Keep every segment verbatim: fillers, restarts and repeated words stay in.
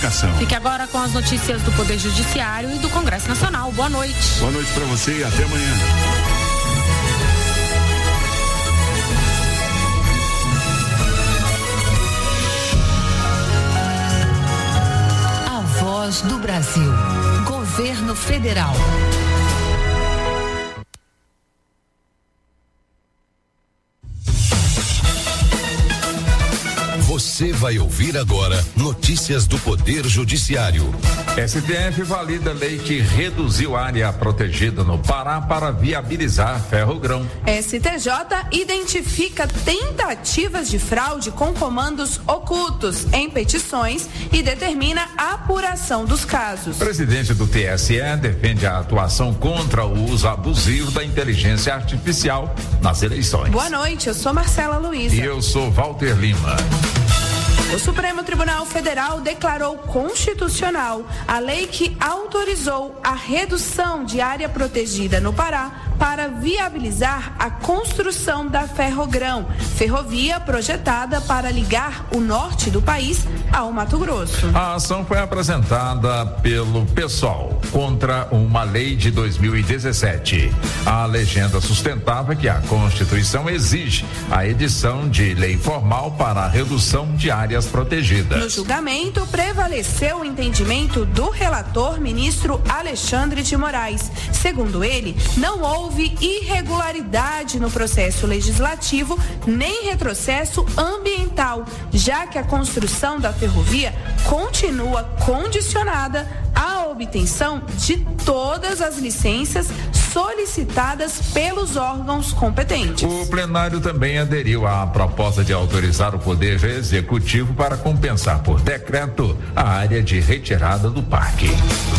comunicação. Fique agora com as notícias do Poder Judiciário e do Congresso Nacional. Boa noite. Boa noite para você e até amanhã. A Voz do Brasil. Governo Federal. Você vai ouvir agora notícias do Poder Judiciário. S T F valida lei que reduziu área protegida no Pará para viabilizar ferrogrão. S T J identifica tentativas de fraude com comandos ocultos em petições e determina a apuração dos casos. O presidente do T S E defende a atuação contra o uso abusivo da inteligência artificial nas eleições. Boa noite, eu sou Marcela Luiza. E eu sou Walter Lima. O Supremo Tribunal Federal declarou constitucional a lei que autorizou a redução de área protegida no Pará para viabilizar a construção da Ferrogrão, ferrovia projetada para ligar o norte do país ao Mato Grosso. A ação foi apresentada pelo PSOL contra uma lei de dois mil e dezessete. A legenda sustentava que a Constituição exige a edição de lei formal para a redução de áreas protegidas. No julgamento, prevaleceu o entendimento do relator, ministro Alexandre de Moraes. Segundo ele, não houve irregularidade no processo legislativo nem retrocesso ambiental, já que a construção da ferrovia continua condicionada à obtenção de todas as licenças solicitadas pelos órgãos competentes. O plenário também aderiu à proposta de autorizar o Poder Executivo para compensar por decreto a área de retirada do parque.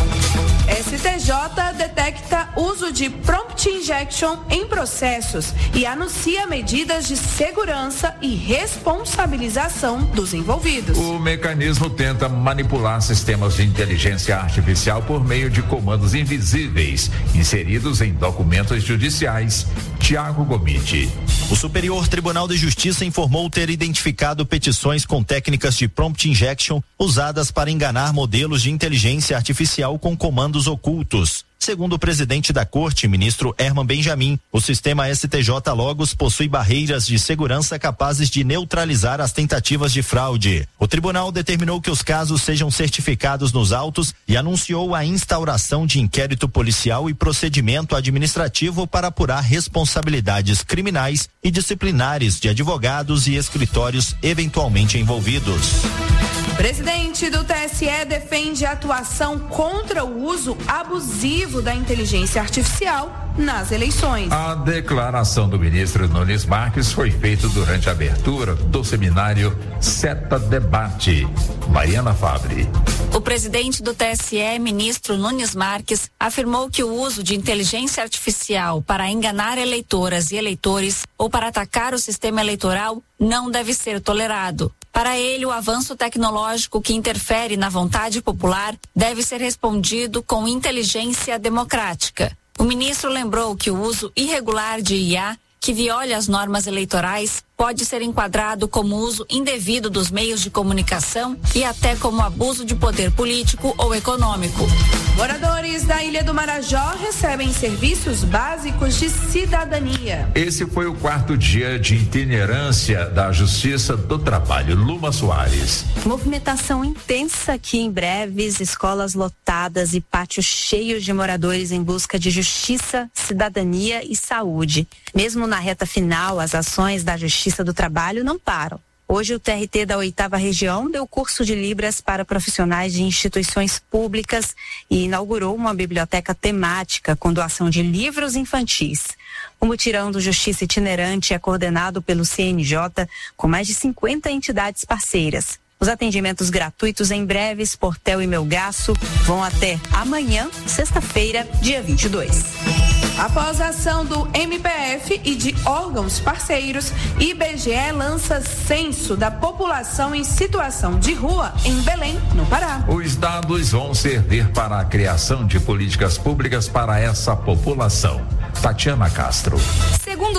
S T J detecta uso de prompt injection em processos e anuncia medidas de segurança e responsabilização dos envolvidos. O mecanismo tenta manipular sistemas de inteligência artificial por meio de comandos invisíveis inseridos em documentos judiciais. Tiago Gomide. O Superior Tribunal de Justiça informou ter identificado petições com técnicas de prompt injection usadas para enganar modelos de inteligência artificial com comandos ocultos. Segundo o presidente da Corte, ministro Herman Benjamin, o sistema S T J Logos possui barreiras de segurança capazes de neutralizar as tentativas de fraude. O tribunal determinou que os casos sejam certificados nos autos e anunciou a instauração de inquérito policial e procedimento administrativo para apurar responsabilidades criminais e disciplinares de advogados e escritórios eventualmente envolvidos. O presidente do T S E defende a atuação contra o uso abusivo da inteligência artificial nas eleições. A declaração do ministro Nunes Marques foi feita durante a abertura do seminário SETA Debate. Mariana Fabre. O presidente do T S E, ministro Nunes Marques, afirmou que o uso de inteligência artificial para enganar eleitoras e eleitores ou para atacar o sistema eleitoral não deve ser tolerado. Para ele, o avanço tecnológico que interfere na vontade popular deve ser respondido com inteligência democrática. O ministro lembrou que o uso irregular de I A, que viola as normas eleitorais, pode ser enquadrado como uso indevido dos meios de comunicação e até como abuso de poder político ou econômico. Moradores da Ilha do Marajó recebem serviços básicos de cidadania. Esse foi o quarto dia de itinerância da Justiça do Trabalho. Luma Soares. Movimentação intensa aqui em Breves, escolas lotadas e pátios cheios de moradores em busca de justiça, cidadania e saúde. Mesmo na reta final, as ações da Justiça do Trabalho não param. Hoje o T R T da oitava região deu curso de Libras para profissionais de instituições públicas e inaugurou uma biblioteca temática com doação de livros infantis. O mutirão do Justiça Itinerante é coordenado pelo C N J com mais de cinquenta entidades parceiras. Os atendimentos gratuitos em Breves, Portel e Melgaço vão até amanhã, sexta-feira, dia vinte e dois. Após a ação do M P F e de órgãos parceiros, I B G E lança censo da população em situação de rua em Belém, no Pará. Os dados vão servir para a criação de políticas públicas para essa população. Tatiana Castro. Segundo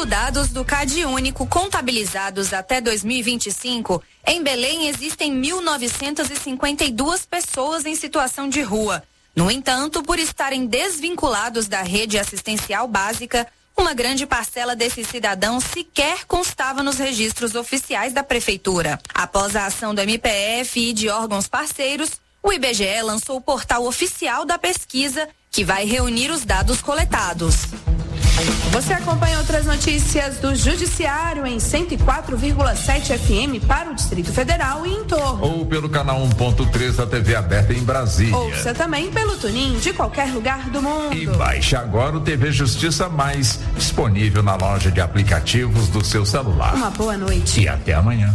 Segundo dados do CadÚnico contabilizados até dois mil e vinte e cinco, em Belém existem mil novecentas e cinquenta e duas pessoas em situação de rua. No entanto, por estarem desvinculados da rede assistencial básica, uma grande parcela desses cidadãos sequer constava nos registros oficiais da prefeitura. Após a ação do M P F e de órgãos parceiros, o I B G E lançou o portal oficial da pesquisa, que vai reunir os dados coletados. Você acompanha outras notícias do Judiciário em cento e quatro vírgula sete F M para o Distrito Federal e em torno. Ou pelo canal um ponto três da T V aberta em Brasília. Ouça também pelo Tunin de qualquer lugar do mundo. E baixe agora o T V Justiça Mais, disponível na loja de aplicativos do seu celular. Uma boa noite. E até amanhã.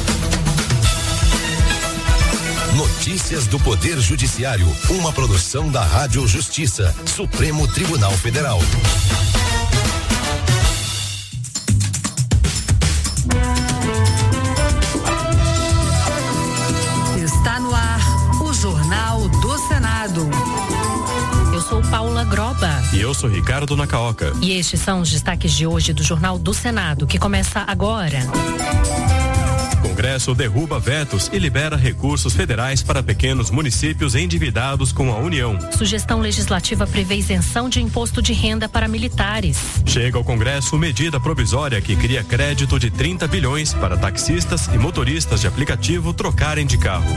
Notícias do Poder Judiciário, uma produção da Rádio Justiça, Supremo Tribunal Federal. Está no ar o Jornal do Senado. Eu sou Paula Groba. E eu sou Ricardo Nacaoca. E estes são os destaques de hoje do Jornal do Senado, que começa agora. Congresso derruba vetos e libera recursos federais para pequenos municípios endividados com a União. Sugestão legislativa prevê isenção de imposto de renda para militares. Chega ao Congresso medida provisória que cria crédito de trinta bilhões para taxistas e motoristas de aplicativo trocarem de carro.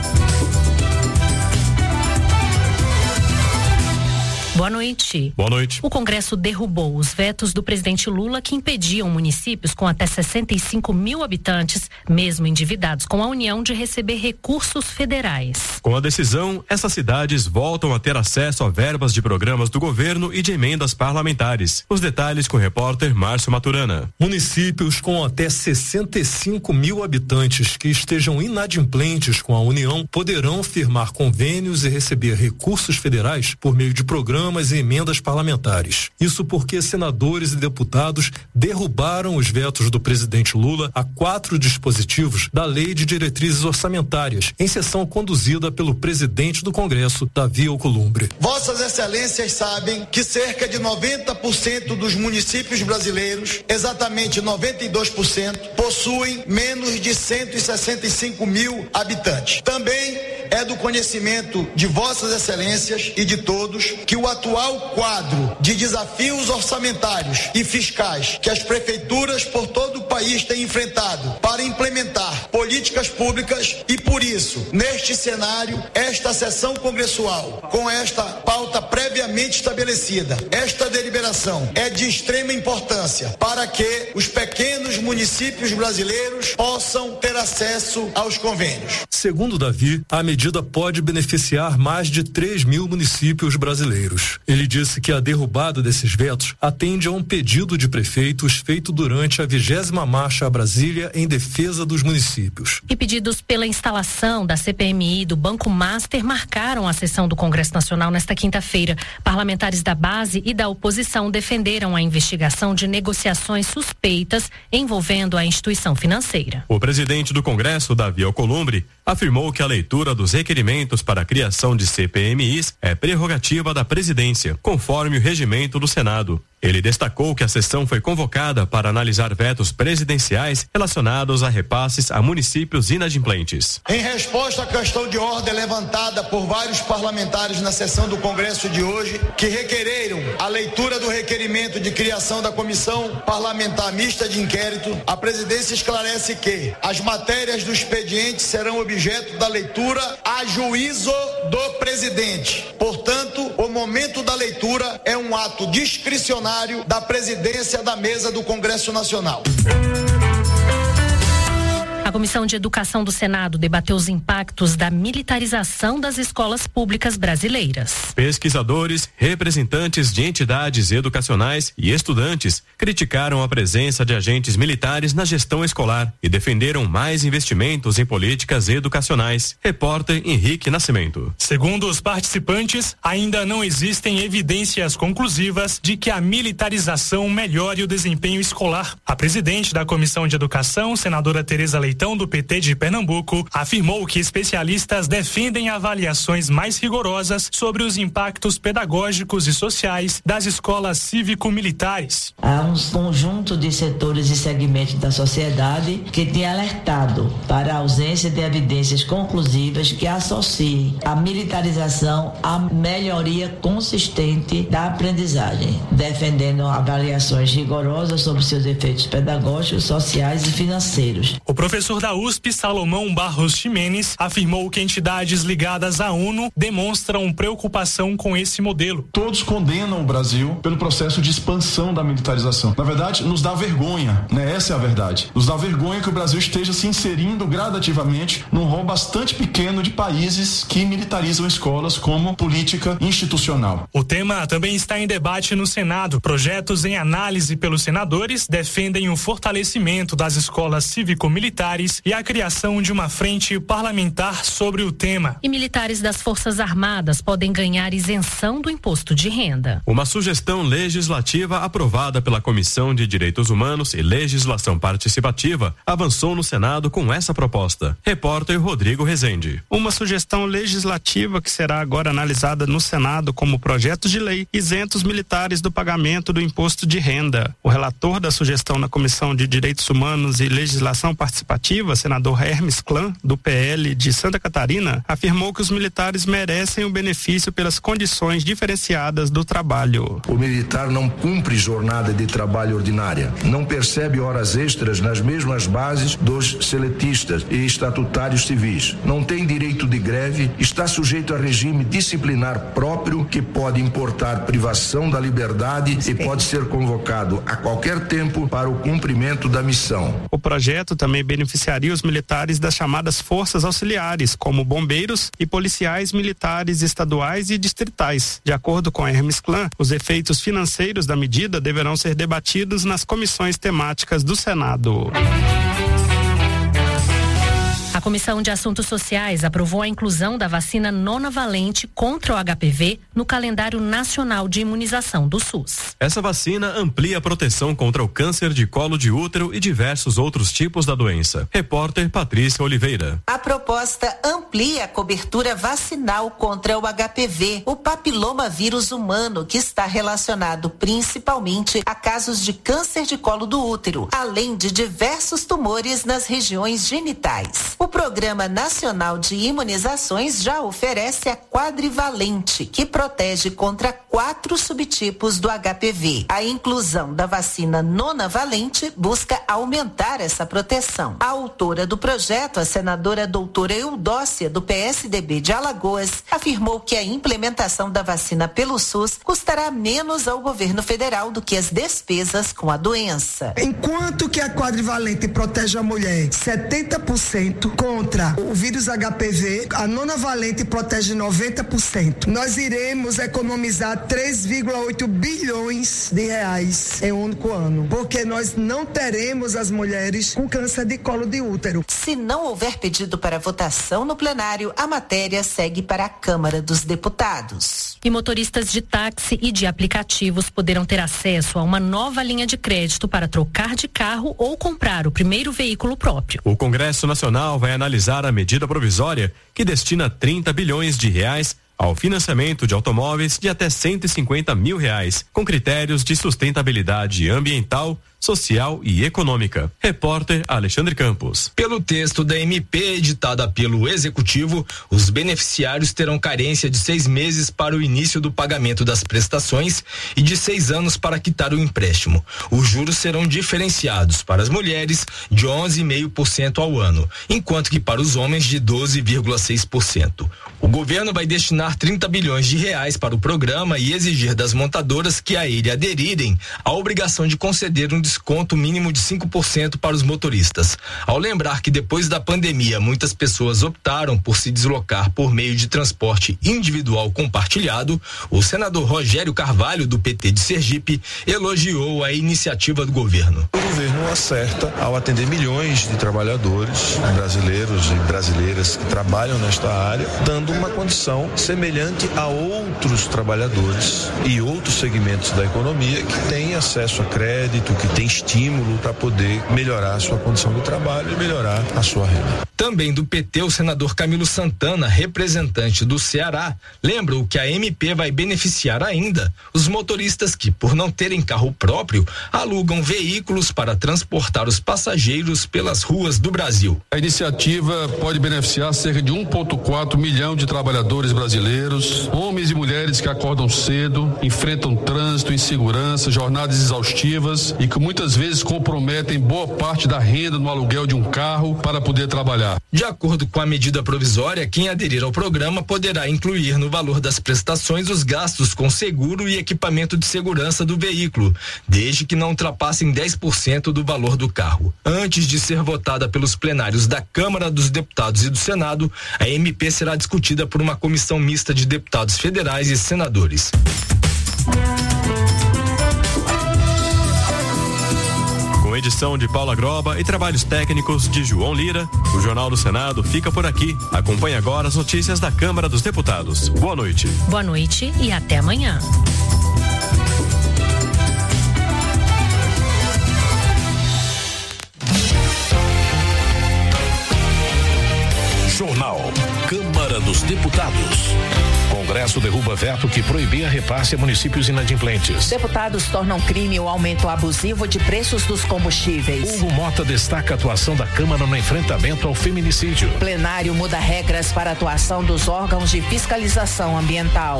Boa noite. Boa noite. O Congresso derrubou os vetos do presidente Lula que impediam municípios com até sessenta e cinco mil habitantes, mesmo endividados com a União, de receber recursos federais. Com a decisão, essas cidades voltam a ter acesso a verbas de programas do governo e de emendas parlamentares. Os detalhes com o repórter Márcio Maturana. Municípios com até sessenta e cinco mil habitantes que estejam inadimplentes com a União poderão firmar convênios e receber recursos federais por meio de programas e emendas parlamentares. Isso porque senadores e deputados derrubaram os vetos do presidente Lula a quatro dispositivos da Lei de Diretrizes Orçamentárias, em sessão conduzida pelo presidente do Congresso, Davi Alcolumbre. Vossas Excelências sabem que cerca de noventa por cento dos municípios brasileiros, exatamente noventa e dois por cento, possuem menos de cento e sessenta e cinco mil habitantes. Também é do conhecimento de Vossas Excelências e de todos que o atual quadro de desafios orçamentários e fiscais que as prefeituras por todo o país têm enfrentado para implementar políticas públicas e, por isso, neste cenário, esta sessão congressual, com esta pauta previamente estabelecida, esta deliberação é de extrema importância para que os pequenos municípios brasileiros possam ter acesso aos convênios. Segundo Davi, a medida pode beneficiar mais de três mil municípios brasileiros. Ele disse que a derrubada desses vetos atende a um pedido de prefeitos feito durante a vigésima marcha a Brasília em defesa dos municípios. E pedidos pela instalação da C P M I e do Banco Master marcaram a sessão do Congresso Nacional nesta quinta-feira. Parlamentares da base e da oposição defenderam a investigação de negociações suspeitas envolvendo a instituição financeira. O presidente do Congresso, Davi Alcolumbre, afirmou que a leitura dos requerimentos para a criação de C P M Is é prerrogativa da presidência, conforme o regimento do Senado. Ele destacou que a sessão foi convocada para analisar vetos presidenciais relacionados a repasses a municípios inadimplentes. Em resposta à questão de ordem levantada por vários parlamentares na sessão do Congresso de hoje, que requereram a leitura do requerimento de criação da Comissão Parlamentar Mista de Inquérito, a presidência esclarece que as matérias do expediente serão objeto da leitura a juízo do presidente. Portanto, o momento da leitura é um ato discricionário da presidência da mesa do Congresso Nacional. A Comissão de Educação do Senado debateu os impactos da militarização das escolas públicas brasileiras. Pesquisadores, representantes de entidades educacionais e estudantes criticaram a presença de agentes militares na gestão escolar e defenderam mais investimentos em políticas educacionais. Repórter Henrique Nascimento. Segundo os participantes, ainda não existem evidências conclusivas de que a militarização melhore o desempenho escolar. A presidente da Comissão de Educação, senadora Tereza Leitão, então do P T de Pernambuco, afirmou que especialistas defendem avaliações mais rigorosas sobre os impactos pedagógicos e sociais das escolas cívico-militares. Há um conjunto de setores e segmentos da sociedade que tem alertado para a ausência de evidências conclusivas que associem a militarização à melhoria consistente da aprendizagem, defendendo avaliações rigorosas sobre seus efeitos pedagógicos, sociais e financeiros. O professor da U S P, Salomão Barros Ximenes, afirmou que entidades ligadas à ONU demonstram preocupação com esse modelo. Todos condenam o Brasil pelo processo de expansão da militarização. Na verdade, nos dá vergonha, né? Essa é a verdade. Nos dá vergonha que o Brasil esteja se inserindo gradativamente num rol bastante pequeno de países que militarizam escolas como política institucional. O tema também está em debate no Senado. Projetos em análise pelos senadores defendem o fortalecimento das escolas cívico-militares e a criação de uma frente parlamentar sobre o tema. E militares das Forças Armadas podem ganhar isenção do imposto de renda. Uma sugestão legislativa aprovada pela Comissão de Direitos Humanos e Legislação Participativa avançou no Senado com essa proposta. Repórter Rodrigo Rezende. Uma sugestão legislativa que será agora analisada no Senado como projeto de lei isenta os militares do pagamento do imposto de renda. O relator da sugestão na Comissão de Direitos Humanos e Legislação Participativa, senador Hermes Klan, do P L de Santa Catarina, afirmou que os militares merecem o benefício pelas condições diferenciadas do trabalho. O militar não cumpre jornada de trabalho ordinária, não percebe horas extras nas mesmas bases dos seletistas e estatutários civis, não tem direito de greve, está sujeito a regime disciplinar próprio que pode importar privação da liberdade e pode ser convocado a qualquer tempo para o cumprimento da missão. O projeto também beneficiaria os militares das chamadas forças auxiliares, como bombeiros e policiais militares estaduais e distritais. De acordo com a Hermes Klan, os efeitos financeiros da medida deverão ser debatidos nas comissões temáticas do Senado. A Comissão de Assuntos Sociais aprovou a inclusão da vacina nonavalente contra o H P V no calendário nacional de imunização do SUS. Essa vacina amplia a proteção contra o câncer de colo de útero e diversos outros tipos da doença. Repórter Patrícia Oliveira. A proposta amplia a cobertura vacinal contra o H P V, o papilomavírus humano, que está relacionado principalmente a casos de câncer de colo do útero, além de diversos tumores nas regiões genitais. O Programa Nacional de Imunizações já oferece a quadrivalente, que protege contra quatro subtipos do H P V. A inclusão da vacina nonavalente busca aumentar essa proteção. A autora do projeto, a senadora doutora Eudócia, do P S D B de Alagoas, afirmou que a implementação da vacina pelo SUS custará menos ao governo federal do que as despesas com a doença. Enquanto que a quadrivalente protege a mulher setenta por cento contra o vírus H P V, a nonavalente protege noventa por cento. Nós iremos economizar três vírgula oito bilhões de reais em um único ano, porque nós não teremos as mulheres com câncer de colo de útero. Se não houver pedido para votação no plenário, a matéria segue para a Câmara dos Deputados. E motoristas de táxi e de aplicativos poderão ter acesso a uma nova linha de crédito para trocar de carro ou comprar o primeiro veículo próprio. O Congresso Nacional vai analisar a medida provisória que destina trinta bilhões de reais ao financiamento de automóveis de até cento e cinquenta mil reais, com critérios de sustentabilidade ambiental, social e econômica. Repórter Alexandre Campos. Pelo texto da M P editada pelo Executivo, os beneficiários terão carência de seis meses para o início do pagamento das prestações e de seis anos para quitar o empréstimo. Os juros serão diferenciados para as mulheres de onze vírgula cinco por cento ao ano, enquanto que para os homens de doze vírgula seis por cento. O governo vai destinar trinta bilhões de reais para o programa e exigir das montadoras que a ele aderirem a obrigação de conceder um desconto mínimo de cinco por cento para os motoristas. Ao lembrar que depois da pandemia muitas pessoas optaram por se deslocar por meio de transporte individual compartilhado, o senador Rogério Carvalho, do P T de Sergipe, elogiou a iniciativa do governo. O governo acerta ao atender milhões de trabalhadores brasileiros e brasileiras que trabalham nesta área, dando uma condição semelhante a outros trabalhadores e outros segmentos da economia que têm acesso a crédito, que têm tem estímulo para poder melhorar a sua condição de trabalho e melhorar a sua renda. Também do P T, o senador Camilo Santana, representante do Ceará, lembra que a M P vai beneficiar ainda os motoristas que, por não terem carro próprio, alugam veículos para transportar os passageiros pelas ruas do Brasil. A iniciativa pode beneficiar cerca de um vírgula quatro milhão de trabalhadores brasileiros, homens e mulheres que acordam cedo, enfrentam trânsito, insegurança, jornadas exaustivas e que muitas vezes comprometem boa parte da renda no aluguel de um carro para poder trabalhar. De acordo com a medida provisória, quem aderir ao programa poderá incluir no valor das prestações os gastos com seguro e equipamento de segurança do veículo, desde que não ultrapassem dez por cento do valor do carro. Antes de ser votada pelos plenários da Câmara dos Deputados e do Senado, a M P será discutida por uma comissão mista de deputados federais e senadores. Com edição de Paula Groba e trabalhos técnicos de João Lira, o Jornal do Senado fica por aqui. Acompanhe agora as notícias da Câmara dos Deputados. Boa noite. Boa noite e até amanhã. Jornal Câmara dos Deputados. Congresso derruba veto que proibia repasse a municípios inadimplentes. Deputados tornam crime o aumento abusivo de preços dos combustíveis. Hugo Mota destaca a atuação da Câmara no enfrentamento ao feminicídio. Plenário muda regras para a atuação dos órgãos de fiscalização ambiental.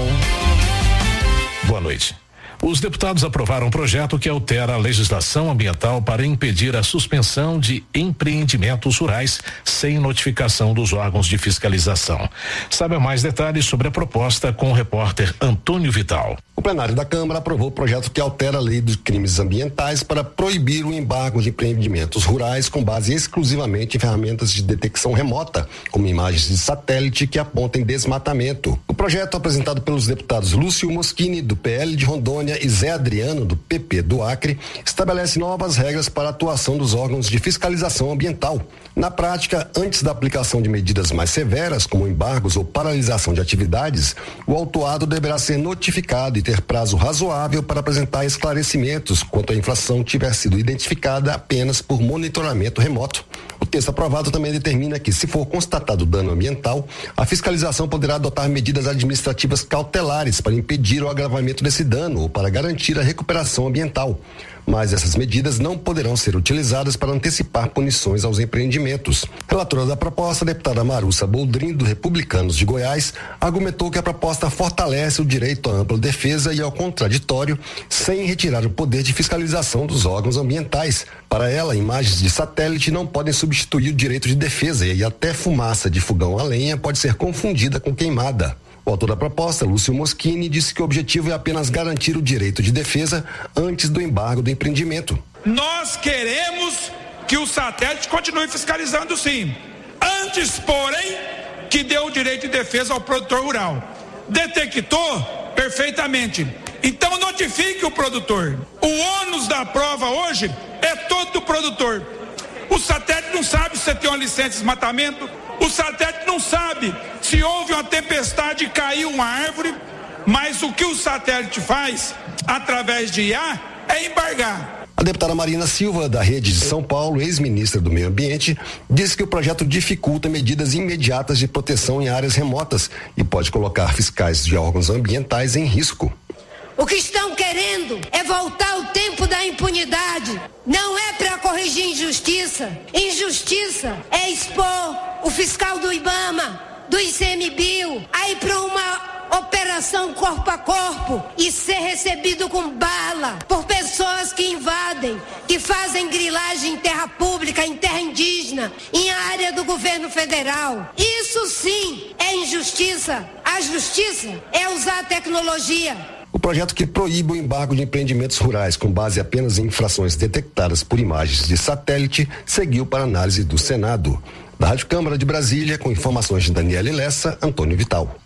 Boa noite. Os deputados aprovaram um projeto que altera a legislação ambiental para impedir a suspensão de empreendimentos rurais sem notificação dos órgãos de fiscalização. Saiba mais detalhes sobre a proposta com o repórter Antônio Vital. O plenário da Câmara aprovou o projeto que altera a lei dos crimes ambientais para proibir o embargo de empreendimentos rurais com base exclusivamente em ferramentas de detecção remota, como imagens de satélite que apontem desmatamento. O projeto, apresentado pelos deputados Lúcio Moschini, do P L de Rondônia, e Zé Adriano, do P P do Acre, estabelece novas regras para a atuação dos órgãos de fiscalização ambiental. Na prática, antes da aplicação de medidas mais severas, como embargos ou paralisação de atividades, o autuado deverá ser notificado e ter prazo razoável para apresentar esclarecimentos quanto a infração tiver sido identificada apenas por monitoramento remoto. O texto aprovado também determina que, se for constatado dano ambiental, a fiscalização poderá adotar medidas administrativas cautelares para impedir o agravamento desse dano ou para garantir a recuperação ambiental. Mas essas medidas não poderão ser utilizadas para antecipar punições aos empreendimentos. Relatora da proposta, a deputada Marussa Boldrin, do Republicanos de Goiás, argumentou que a proposta fortalece o direito à ampla defesa e ao contraditório, sem retirar o poder de fiscalização dos órgãos ambientais. Para ela, imagens de satélite não podem substituir o direito de defesa e até fumaça de fogão a lenha pode ser confundida com queimada. O autor da proposta, Lúcio Moschini, disse que o objetivo é apenas garantir o direito de defesa antes do embargo do empreendimento. Nós queremos que o satélite continue fiscalizando, sim. Antes, porém, que dê o direito de defesa ao produtor rural. Detectou? Perfeitamente. Então notifique o produtor. O ônus da prova hoje é todo do produtor. O satélite não sabe se você tem uma licença de desmatamento. O satélite não sabe se houve uma tempestade e caiu uma árvore, mas o que o satélite faz, através de I A, é embargar. A deputada Marina Silva, da Rede de São Paulo, ex-ministra do Meio Ambiente, disse que o projeto dificulta medidas imediatas de proteção em áreas remotas e pode colocar fiscais de órgãos ambientais em risco. O que estão querendo é voltar ao tempo da impunidade. Não é para corrigir injustiça. Injustiça é expor o fiscal do IBAMA, do ICMBio, aí para uma operação corpo a corpo e ser recebido com bala por pessoas que invadem, que fazem grilagem em terra pública, em terra indígena, em área do governo federal. Isso sim é injustiça. A justiça é usar a tecnologia. O projeto que proíbe o embargo de empreendimentos rurais com base apenas em infrações detectadas por imagens de satélite seguiu para análise do Senado. Da Rádio Câmara de Brasília, com informações de Daniele Lessa, Antônio Vital.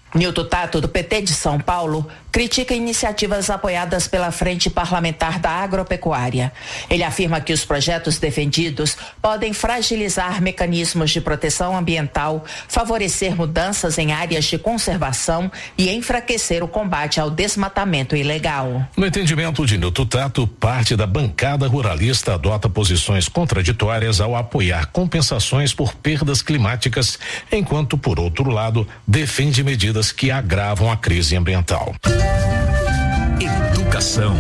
Nilton Tato, do P T de São Paulo, critica iniciativas apoiadas pela Frente Parlamentar da Agropecuária. Ele afirma que os projetos defendidos podem fragilizar mecanismos de proteção ambiental, favorecer mudanças em áreas de conservação e enfraquecer o combate ao desmatamento ilegal. No entendimento de Nilton Tato, parte da bancada ruralista adota posições contraditórias ao apoiar compensações por perdas climáticas, enquanto, por outro lado, defende medidas que agravam a crise ambiental. Educação.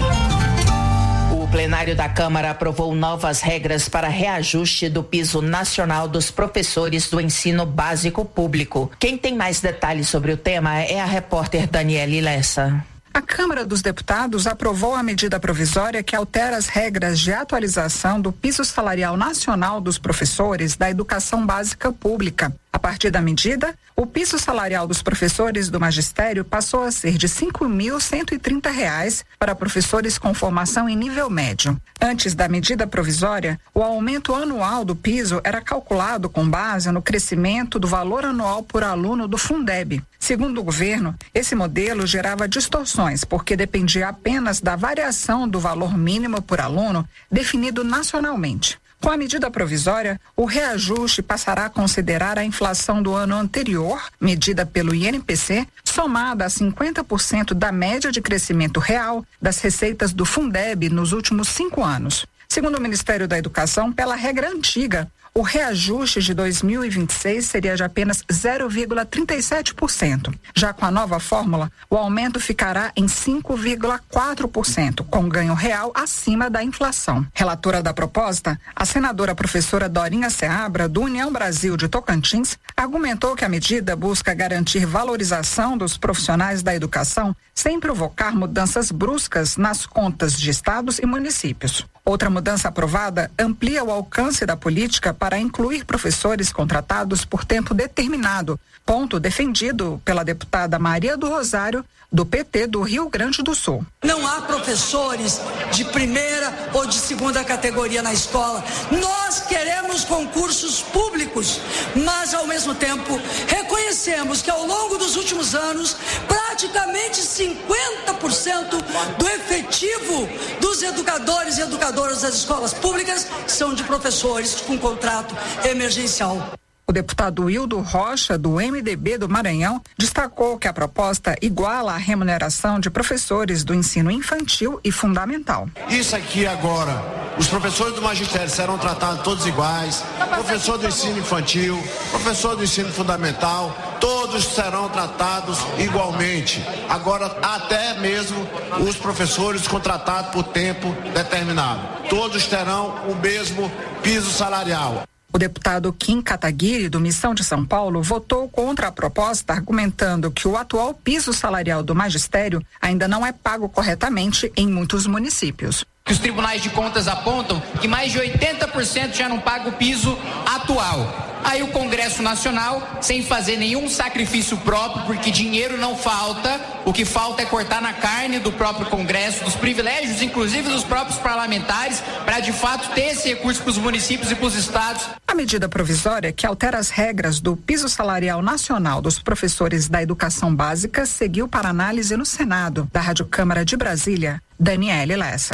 O plenário da Câmara aprovou novas regras para reajuste do piso nacional dos professores do ensino básico público. Quem tem mais detalhes sobre o tema é a repórter Daniele Lessa. A Câmara dos Deputados aprovou a medida provisória que altera as regras de atualização do piso salarial nacional dos professores da educação básica pública. A partir da medida, o piso salarial dos professores do magistério passou a ser de cinco mil cento e trinta reais para professores com formação em nível médio. Antes da medida provisória, o aumento anual do piso era calculado com base no crescimento do valor anual por aluno do Fundeb. Segundo o governo, esse modelo gerava distorções, porque dependia apenas da variação do valor mínimo por aluno definido nacionalmente. Com a medida provisória, o reajuste passará a considerar a inflação do ano anterior, medida pelo I N P C, somada a cinquenta por cento da média de crescimento real das receitas do Fundeb nos últimos cinco anos. Segundo o Ministério da Educação, pela regra antiga, o reajuste de dois mil e vinte e seis seria de apenas zero vírgula trinta e sete por cento. Já com a nova fórmula, o aumento ficará em cinco vírgula quatro por cento, com ganho real acima da inflação. Relatora da proposta, a senadora professora Dorinha Seabra, do União Brasil de Tocantins, argumentou que a medida busca garantir valorização dos profissionais da educação sem provocar mudanças bruscas nas contas de estados e municípios. Outra mudança aprovada amplia o alcance da política para incluir professores contratados por tempo determinado, ponto defendido pela deputada Maria do Rosário, do P T do Rio Grande do Sul. Não há professores de primeira ou de segunda categoria na escola. Nós queremos concursos públicos, mas ao mesmo tempo reconhecemos que ao longo dos últimos anos, praticamente cinquenta por cento do efetivo dos educadores e educadoras das escolas públicas são de professores com contrato emergencial. O deputado Wildo Rocha, do M D B do Maranhão, destacou que a proposta iguala a remuneração de professores do ensino infantil e fundamental. Isso aqui agora, os professores do magistério serão tratados todos iguais, professor do ensino infantil, professor do ensino fundamental, todos serão tratados igualmente. Agora, até mesmo os professores contratados por tempo determinado. Todos terão o mesmo piso salarial. O deputado Kim Kataguiri, do Missão de São Paulo, votou contra a proposta, argumentando que o atual piso salarial do magistério ainda não é pago corretamente em muitos municípios. Que os tribunais de contas apontam que mais de oitenta por cento já não paga o piso atual. Aí o Congresso Nacional, sem fazer nenhum sacrifício próprio, porque dinheiro não falta, o que falta é cortar na carne do próprio Congresso, dos privilégios, inclusive dos próprios parlamentares, para de fato ter esse recurso para os municípios e para os estados. A medida provisória que altera as regras do piso salarial nacional dos professores da educação básica seguiu para análise no Senado. Da Rádio Câmara de Brasília, Daniele Lessa.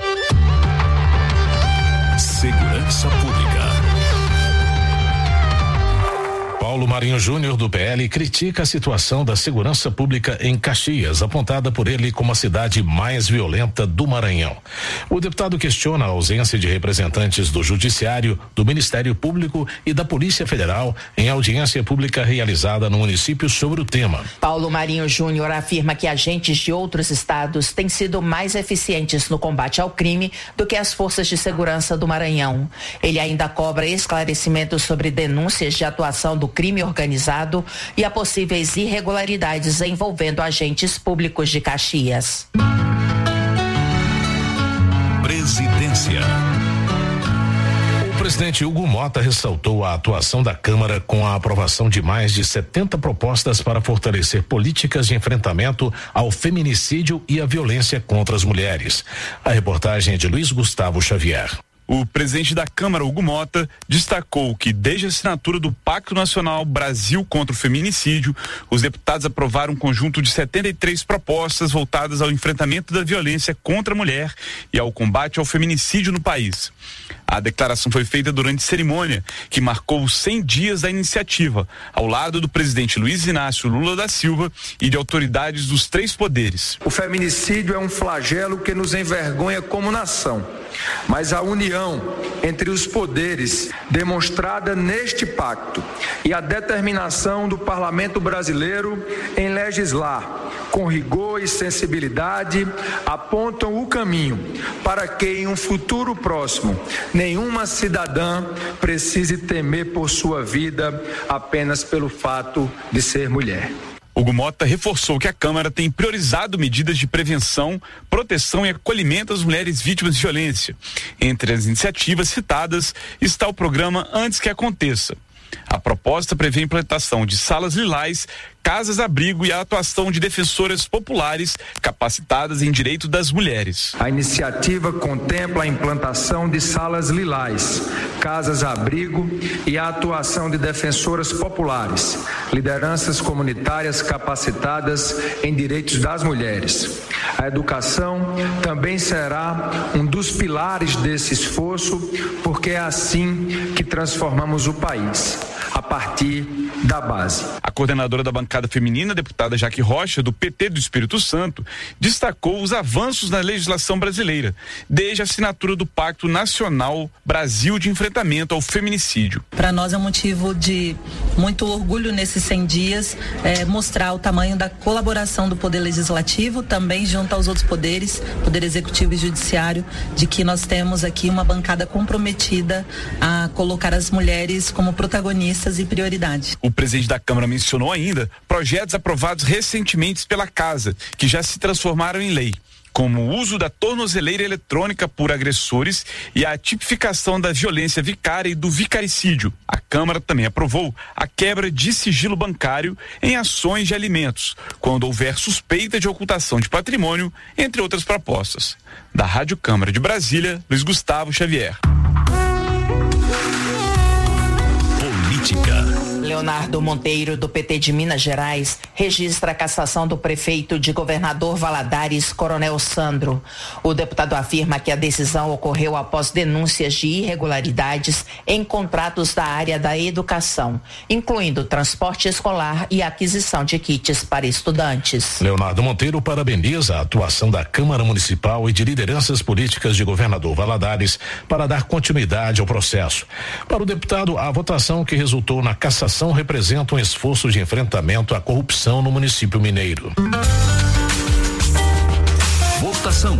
Segurança Pública. Paulo Marinho Júnior, do P L, critica a situação da segurança pública em Caxias, apontada por ele como a cidade mais violenta do Maranhão. O deputado questiona a ausência de representantes do Judiciário, do Ministério Público e da Polícia Federal em audiência pública realizada no município sobre o tema. Paulo Marinho Júnior afirma que agentes de outros estados têm sido mais eficientes no combate ao crime do que as forças de segurança do Maranhão. Ele ainda cobra esclarecimentos sobre denúncias de atuação do crime organizado e a possíveis irregularidades envolvendo agentes públicos de Caxias. Presidência. O presidente Hugo Mota ressaltou a atuação da Câmara com a aprovação de mais de setenta propostas para fortalecer políticas de enfrentamento ao feminicídio e à violência contra as mulheres. A reportagem é de Luiz Gustavo Xavier. O presidente da Câmara, Hugo Mota, destacou que desde a assinatura do Pacto Nacional Brasil contra o Feminicídio, os deputados aprovaram um conjunto de setenta e três propostas voltadas ao enfrentamento da violência contra a mulher e ao combate ao feminicídio no país. A declaração foi feita durante cerimônia que marcou os cem dias da iniciativa, ao lado do presidente Luiz Inácio Lula da Silva e de autoridades dos três poderes. O feminicídio é um flagelo que nos envergonha como nação, mas a união entre os poderes demonstrada neste pacto e a determinação do Parlamento brasileiro em legislar com rigor e sensibilidade apontam o caminho para que em um futuro próximo nenhuma cidadã precise temer por sua vida apenas pelo fato de ser mulher. Hugo Mota reforçou que a Câmara tem priorizado medidas de prevenção, proteção e acolhimento às mulheres vítimas de violência. Entre as iniciativas citadas está o programa Antes que Aconteça. A proposta prevê a implantação de salas lilás, casas-abrigo e a atuação de defensoras populares capacitadas em direito das mulheres. A iniciativa contempla a implantação de salas lilás, casas-abrigo e a atuação de defensoras populares, lideranças comunitárias capacitadas em direitos das mulheres. A educação também será um dos pilares desse esforço, porque é assim que transformamos o país, a partir da base. A coordenadora da bancada feminina, deputada Jaque Rocha, do P T do Espírito Santo, destacou os avanços na legislação brasileira, desde a assinatura do Pacto Nacional Brasil de Enfrentamento ao Feminicídio. Para nós é um motivo de muito orgulho nesses cem dias, é, mostrar o tamanho da colaboração do Poder Legislativo, também junto aos outros poderes, Poder Executivo e Judiciário, de que nós temos aqui uma bancada comprometida a colocar as mulheres como protagonistas e prioridade. O presidente da Câmara mencionou ainda projetos aprovados recentemente pela Casa, que já se transformaram em lei, como o uso da tornozeleira eletrônica por agressores e a tipificação da violência vicária e do vicaricídio. A Câmara também aprovou a quebra de sigilo bancário em ações de alimentos, quando houver suspeita de ocultação de patrimônio, entre outras propostas. Da Rádio Câmara de Brasília, Luiz Gustavo Xavier. Política. Leonardo Monteiro, do P T de Minas Gerais, registra a cassação do prefeito de Governador Valadares, Coronel Sandro. O deputado afirma que a decisão ocorreu após denúncias de irregularidades em contratos da área da educação, incluindo transporte escolar e aquisição de kits para estudantes. Leonardo Monteiro parabeniza a atuação da Câmara Municipal e de lideranças políticas de Governador Valadares para dar continuidade ao processo. Para o deputado, a votação que resultou na cassação representa um esforço de enfrentamento à corrupção no município mineiro. Votação.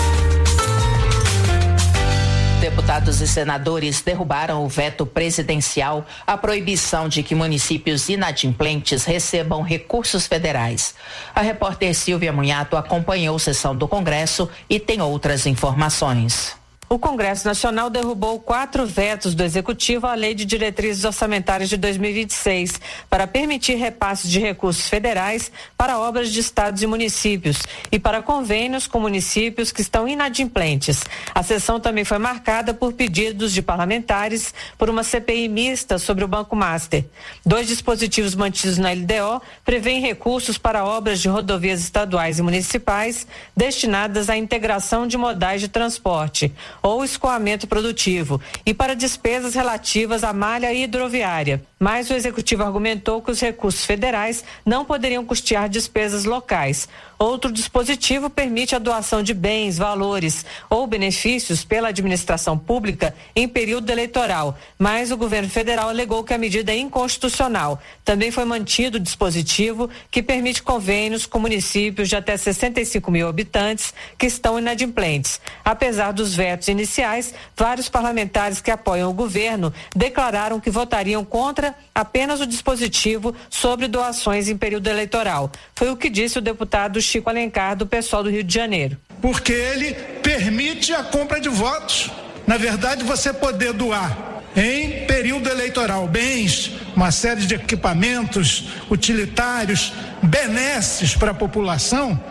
Deputados e senadores derrubaram o veto presidencial à proibição de que municípios inadimplentes recebam recursos federais. A repórter Silvia Munhato acompanhou a sessão do Congresso e tem outras informações. O Congresso Nacional derrubou quatro vetos do Executivo à Lei de Diretrizes Orçamentárias de dois mil e vinte e seis para permitir repasses de recursos federais para obras de estados e municípios e para convênios com municípios que estão inadimplentes. A sessão também foi marcada por pedidos de parlamentares por uma C P I mista sobre o Banco Master. Dois dispositivos mantidos na L D O prevêem recursos para obras de rodovias estaduais e municipais destinadas à integração de modais de transporte ou escoamento produtivo e para despesas relativas à malha hidroviária. Mas o Executivo argumentou que os recursos federais não poderiam custear despesas locais. Outro dispositivo permite a doação de bens, valores ou benefícios pela administração pública em período eleitoral, mas o governo federal alegou que a medida é inconstitucional. Também foi mantido o dispositivo que permite convênios com municípios de até sessenta e cinco mil habitantes que estão inadimplentes. Apesar dos vetos iniciais, vários parlamentares que apoiam o governo declararam que votariam contra apenas o dispositivo sobre doações em período eleitoral. Foi o que disse o deputado Chico Alencar, do PSOL do Rio de Janeiro. Porque ele permite a compra de votos. Na verdade, você poder doar em período eleitoral bens, uma série de equipamentos utilitários, benesses para a população,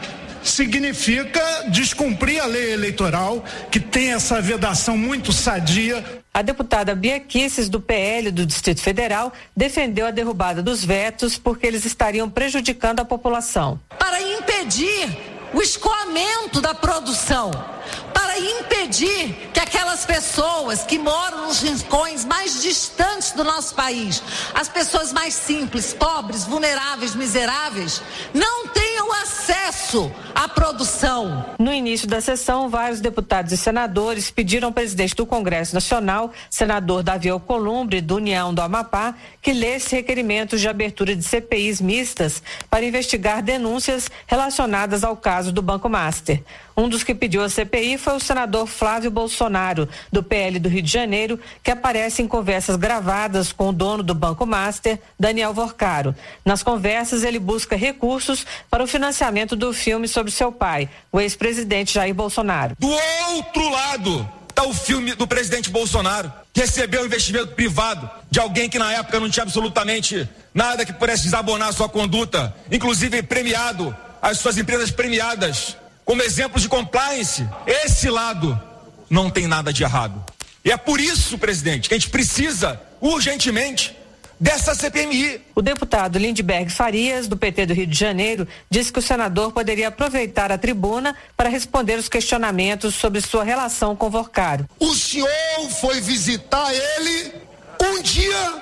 significa descumprir a lei eleitoral, que tem essa vedação muito sadia. A deputada Bia Kicis, do P L do Distrito Federal, defendeu a derrubada dos vetos porque eles estariam prejudicando a população. Para impedir o escoamento da produção, para impedir que aquelas pessoas que moram nos rincões mais distantes do nosso país, as pessoas mais simples, pobres, vulneráveis, miseráveis, não tenham acesso à produção. No início da sessão, vários deputados e senadores pediram ao presidente do Congresso Nacional, senador Davi Alcolumbre, do União do Amapá, que lesse requerimentos de abertura de C P Is mistas para investigar denúncias relacionadas ao caso do Banco Master. Um dos que pediu a C P I foi o senador Flávio Bolsonaro, do P L do Rio de Janeiro, que aparece em conversas gravadas com o dono do Banco Master, Daniel Vorcaro. Nas conversas, ele busca recursos para o financiamento do filme sobre seu pai, o ex-presidente Jair Bolsonaro. Do outro lado está o filme do presidente Bolsonaro, que recebeu investimento privado de alguém que na época não tinha absolutamente nada que pudesse desabonar a sua conduta, inclusive premiado, as suas empresas premiadas como exemplos de compliance. Esse lado não tem nada de errado. E é por isso, presidente, que a gente precisa urgentemente dessa C P M I. O deputado Lindbergh Farias, do P T do Rio de Janeiro, disse que o senador poderia aproveitar a tribuna para responder os questionamentos sobre sua relação com Vorcaro. O senhor foi visitar ele um dia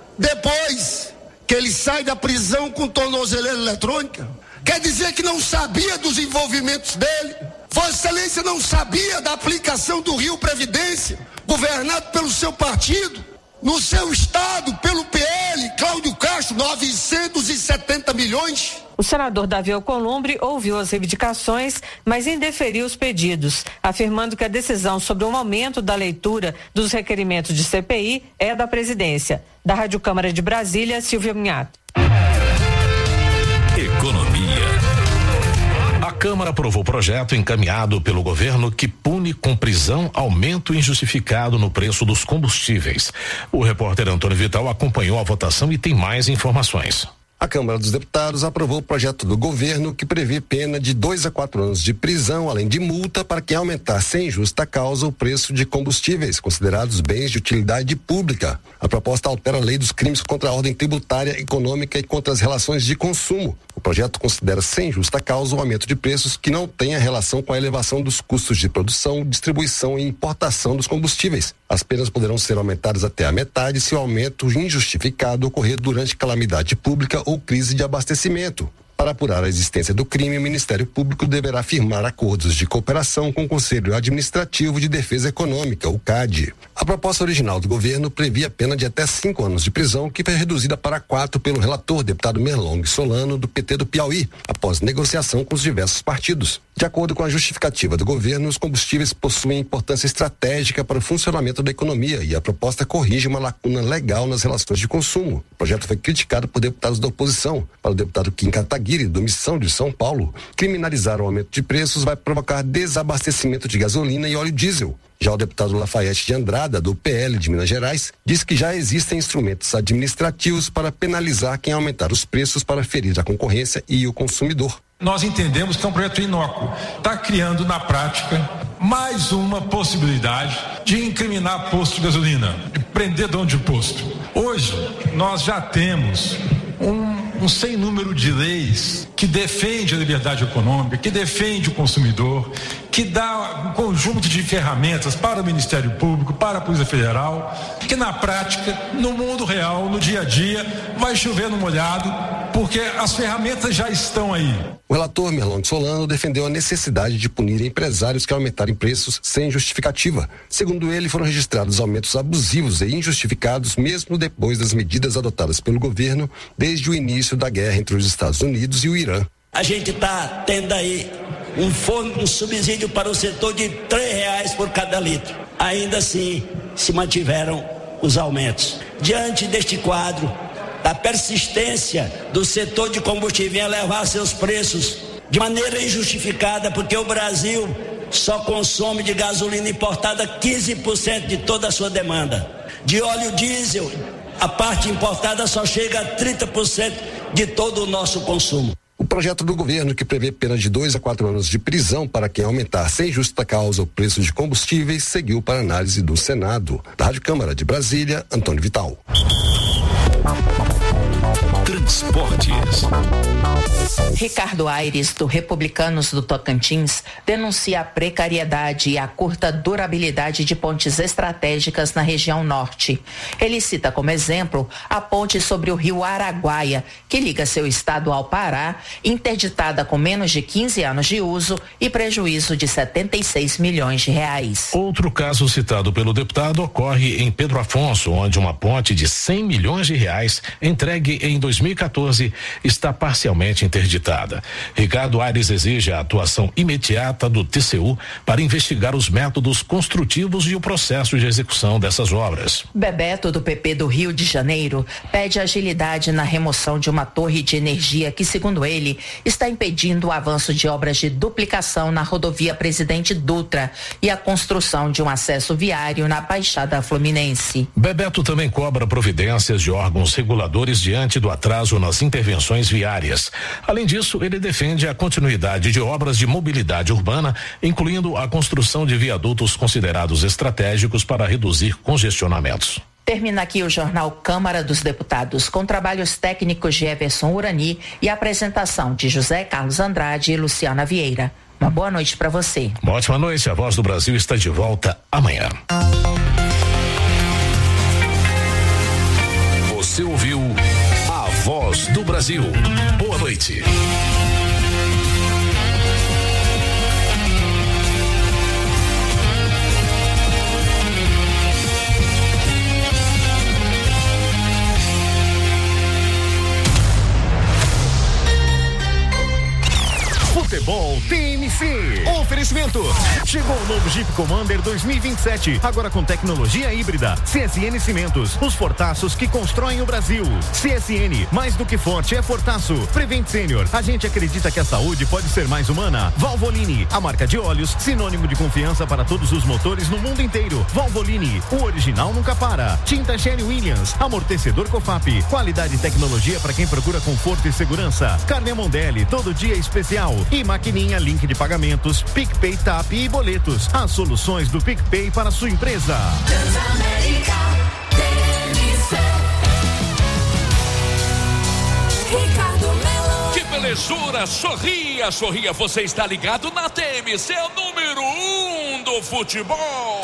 depois que ele sai da prisão com tornozeleira eletrônica? Quer dizer que não sabia dos envolvimentos dele? Vossa Excelência não sabia da aplicação do Rio Previdência, governado pelo seu partido, no seu estado, pelo P L, Cláudio Castro, novecentos e setenta milhões? O senador Davi Alcolumbre ouviu as reivindicações, mas indeferiu os pedidos, afirmando que a decisão sobre o aumento da leitura dos requerimentos de C P I é da presidência. Da Rádio Câmara de Brasília, Silvia Minhato. Economia. A Câmara aprovou o projeto encaminhado pelo governo que pune com prisão aumento injustificado no preço dos combustíveis. O repórter Antônio Vital acompanhou a votação e tem mais informações. A Câmara dos Deputados aprovou o projeto do governo que prevê pena de dois a quatro anos de prisão, além de multa para quem aumentar sem justa causa o preço de combustíveis, considerados bens de utilidade pública. A proposta altera a lei dos crimes contra a ordem tributária, econômica e contra as relações de consumo. O projeto considera sem justa causa o aumento de preços que não tenha relação com a elevação dos custos de produção, distribuição e importação dos combustíveis. As penas poderão ser aumentadas até a metade se o aumento injustificado ocorrer durante calamidade pública ou crise de abastecimento. Para apurar a existência do crime, o Ministério Público deverá firmar acordos de cooperação com o Conselho Administrativo de Defesa Econômica, o C A D. A proposta original do governo previa pena de até cinco anos de prisão, que foi reduzida para quatro pelo relator, deputado Merlong Solano, do P T do Piauí, após negociação com os diversos partidos. De acordo com a justificativa do governo, os combustíveis possuem importância estratégica para o funcionamento da economia e a proposta corrige uma lacuna legal nas relações de consumo. O projeto foi criticado por deputados da oposição. Para o deputado Kim Kataguiri, do Missão de São Paulo, criminalizar o aumento de preços vai provocar desabastecimento de gasolina e óleo diesel. Já o deputado Lafayette de Andrada, do P L de Minas Gerais, diz que já existem instrumentos administrativos para penalizar quem aumentar os preços para ferir a concorrência e o consumidor. Nós entendemos que é um projeto inócuo. Está criando, na prática, mais uma possibilidade de incriminar posto de gasolina, de prender dono de posto. Hoje, nós já temos um, um sem número de leis que defende a liberdade econômica, que defende o consumidor, que dá um conjunto de ferramentas para o Ministério Público, para a Polícia Federal, que na prática, no mundo real, no dia a dia, vai chover no molhado, porque as ferramentas já estão aí. O relator Merlong Solano defendeu a necessidade de punir empresários que aumentarem preços sem justificativa. Segundo ele, foram registrados aumentos abusivos e injustificados mesmo depois das medidas adotadas pelo governo desde o início da guerra entre os Estados Unidos e o Irã. A gente está tendo aí um, fundo, um subsídio para o setor de três reais por cada litro. Ainda assim, se mantiveram os aumentos. Diante deste quadro, da persistência do setor de combustível em elevar seus preços de maneira injustificada, porque o Brasil só consome de gasolina importada quinze por cento de toda a sua demanda. De óleo diesel, a parte importada só chega a trinta por cento de todo o nosso consumo. O projeto do governo que prevê pena de dois a quatro anos de prisão para quem aumentar sem justa causa o preço de combustíveis seguiu para análise do Senado. Da Rádio Câmara de Brasília, Antônio Vital. Transportes. Ricardo Aires, do Republicanos do Tocantins, denuncia a precariedade e a curta durabilidade de pontes estratégicas na região norte. Ele cita como exemplo a ponte sobre o rio Araguaia, que liga seu estado ao Pará, interditada com menos de quinze anos de uso e prejuízo de setenta e seis milhões de reais. Outro caso citado pelo deputado ocorre em Pedro Afonso, onde uma ponte de cem milhões de reais, entregue em dois mil e quatorze, está parcialmente interditada. Ricardo Aires exige a atuação imediata do T C U para investigar os métodos construtivos e o processo de execução dessas obras. Bebeto, do P P do Rio de Janeiro, pede agilidade na remoção de uma torre de energia que, segundo ele, está impedindo o avanço de obras de duplicação na rodovia Presidente Dutra e a construção de um acesso viário na Baixada Fluminense. Bebeto também cobra providências de órgãos reguladores diante do atraso nas intervenções viárias. Além disso, ele defende a continuidade de obras de mobilidade urbana, incluindo a construção de viadutos considerados estratégicos para reduzir congestionamentos. Termina aqui o jornal Câmara dos Deputados, com trabalhos técnicos de Everson Urani e apresentação de José Carlos Andrade e Luciana Vieira. Uma boa noite para você. Uma ótima noite. A Voz do Brasil está de volta amanhã. Você ouviu A Voz do Brasil. Boa noite. Futebol T M C. Oferecimento. Chegou o novo Jeep Commander dois mil e vinte e sete, agora com tecnologia híbrida. C S N Cimentos, os fortaços que constroem o Brasil. C S N, mais do que forte é fortaço. Prevent Senior, a gente acredita que a saúde pode ser mais humana. Valvoline, a marca de óleos, sinônimo de confiança para todos os motores no mundo inteiro. Valvoline, o original nunca para. Tinta Sherry Williams, amortecedor Cofap, qualidade e tecnologia para quem procura conforto e segurança. Carne Mondelli, todo dia especial. E maquininha Link de pagamentos, PicPay, Tap e boletos. As soluções do PicPay para sua empresa. Transamérica, T M C. Ricardo Melo. Que belezura, sorria, sorria, você está ligado na T M C, o número um do futebol.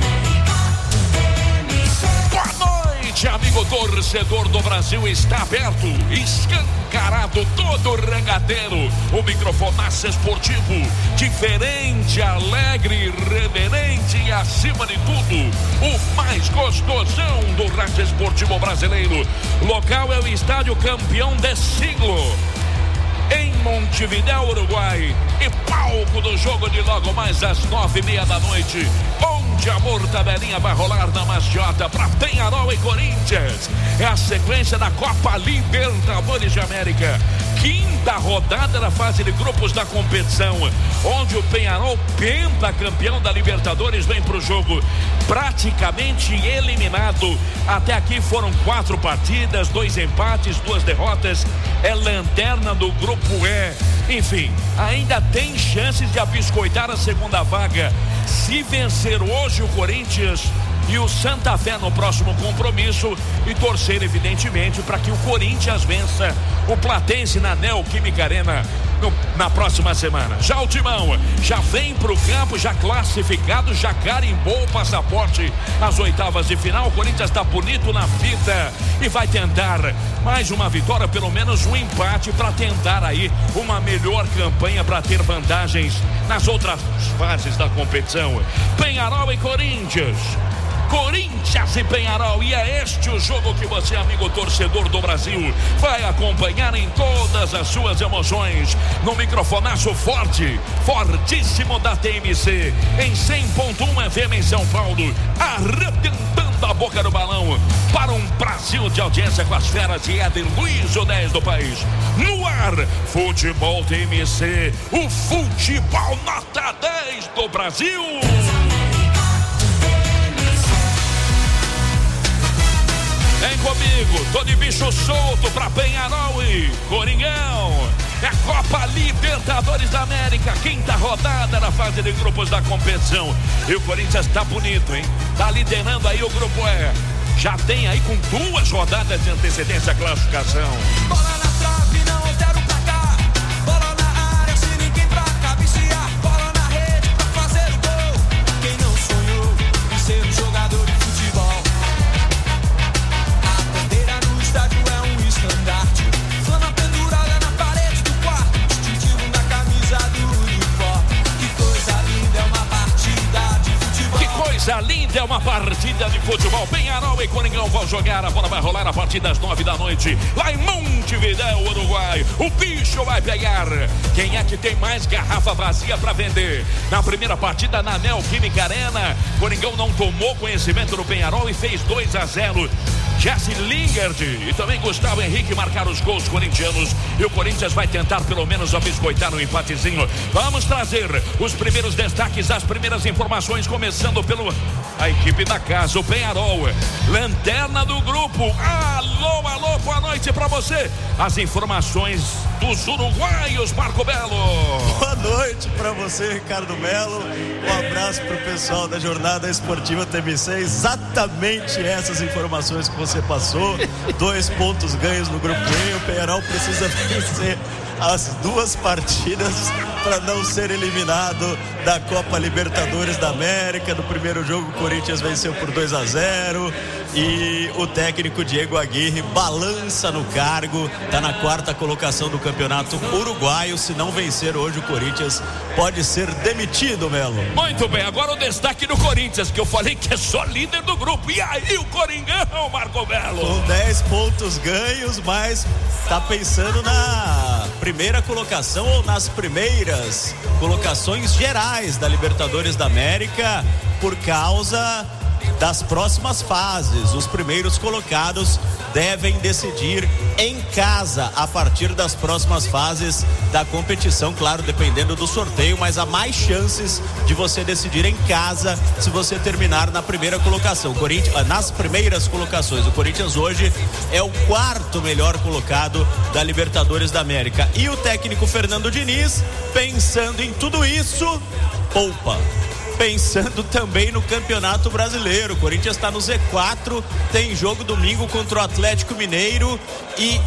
Boa noite, amigo torcedor do Brasil, está aberto, escancarado, todo rangadeiro, o microfonaço esportivo, diferente, alegre, reverente e, acima de tudo, o mais gostosão do rádio esportivo brasileiro. Local é o Estádio Campeão de Siglo, em Montevidéu, Uruguai, e palco do jogo de logo mais às nove e meia da noite, onde a mortadelinha vai rolar na maciota para Penharol e Corinthians. É a sequência da Copa Libertadores de América, quinta rodada da fase de grupos da competição, onde o Penharol, pentacampeão da Libertadores, vem para o jogo praticamente eliminado. Até aqui foram quatro partidas, dois empates, duas derrotas, é lanterna do grupo E. Enfim, ainda tem chances de abiscoitar a segunda vaga se vencer hoje o Corinthians e o Santa Fé no próximo compromisso, e torcer evidentemente para que o Corinthians vença o Platense na Neoquímica Arena no, na próxima semana. Já o Timão já vem para o campo, já classificado, já carimbou o passaporte às oitavas de final. O Corinthians está bonito na fita e vai tentar mais uma vitória, pelo menos um empate, para tentar aí uma melhor campanha, para ter vantagens nas outras fases da competição. Penharol e Corinthians, Corinthians e Penharol, e é este o jogo que você, amigo torcedor do Brasil, vai acompanhar em todas as suas emoções, no microfonaço forte, fortíssimo da T M C, em cem ponto um F M em São Paulo, arrebentando a boca do balão para um Brasil de audiência com as feras de Éder Luiz, o dez do país. No ar, Futebol T M C, o futebol nota dez do Brasil. Vem comigo, tô de bicho solto pra Penharol e Coringão. É a Copa Libertadores da América, quinta rodada na fase de grupos da competição. E o Corinthians tá bonito, hein? Tá liderando aí o grupo E. Já tem aí com duas rodadas de antecedência a classificação. Bola na trave, não altera o placar. Bola na área, se ninguém pra cabecear. Bola na rede pra fazer o gol. Quem não sonhou em ser um jogador de futebol? A bandeira no estádio é um estandarte. Flama pendurada na parede do quarto. Distintivo na camisa do uniforme. Que coisa linda, é uma partida de futebol. Que coisa linda, é uma partida de futebol. Penharol e Coringão vão jogar. A bola vai rolar a partir das nove da noite. Lá em Montevidéu, Uruguai. O bicho vai pegar. Quem é que tem mais garrafa vazia para vender? Na primeira partida na Neoquímica Arena, Coringão não tomou conhecimento do Penharol e fez dois a zero. Jesse Lingard e também Gustavo Henrique marcaram os gols corintianos. E o Corinthians vai tentar pelo menos biscoitar um empatezinho. Vamos trazer os primeiros destaques, as primeiras informações, começando pelo a equipe da casa, o Penharol, lanterna do grupo. Alô, alô, boa noite pra você. As informações dos uruguaios, Marco Belo. Boa noite pra você, Ricardo Melo. Um abraço pro pessoal da Jornada Esportiva T M C. Exatamente essas informações que você passou. Dois pontos ganhos no grupo E. O Penharol precisa vencer as duas partidas para não ser eliminado da Copa Libertadores da América. No primeiro jogo, o Corinthians venceu por dois a zero e o técnico Diego Aguirre balança no cargo, está na quarta colocação do campeonato uruguaio. Se não vencer hoje, o Corinthians pode ser demitido, Melo. Muito bem, agora o destaque do Corinthians, que eu falei que é só líder do grupo. E aí o Coringão, Marco Belo? Com dez pontos ganhos, mas está pensando na primeira colocação ou nas primeiras colocações gerais da Libertadores da América por causa das próximas fases. Os primeiros colocados devem decidir em casa a partir das próximas fases da competição, claro, dependendo do sorteio, mas há mais chances de você decidir em casa se você terminar na primeira colocação. Corinthians, nas primeiras colocações, o Corinthians hoje é o quarto melhor colocado da Libertadores da América. E o técnico Fernando Diniz, pensando em tudo isso, poupa. Pensando também no Campeonato Brasileiro. O Corinthians está no Z quatro, tem jogo domingo contra o Atlético Mineiro e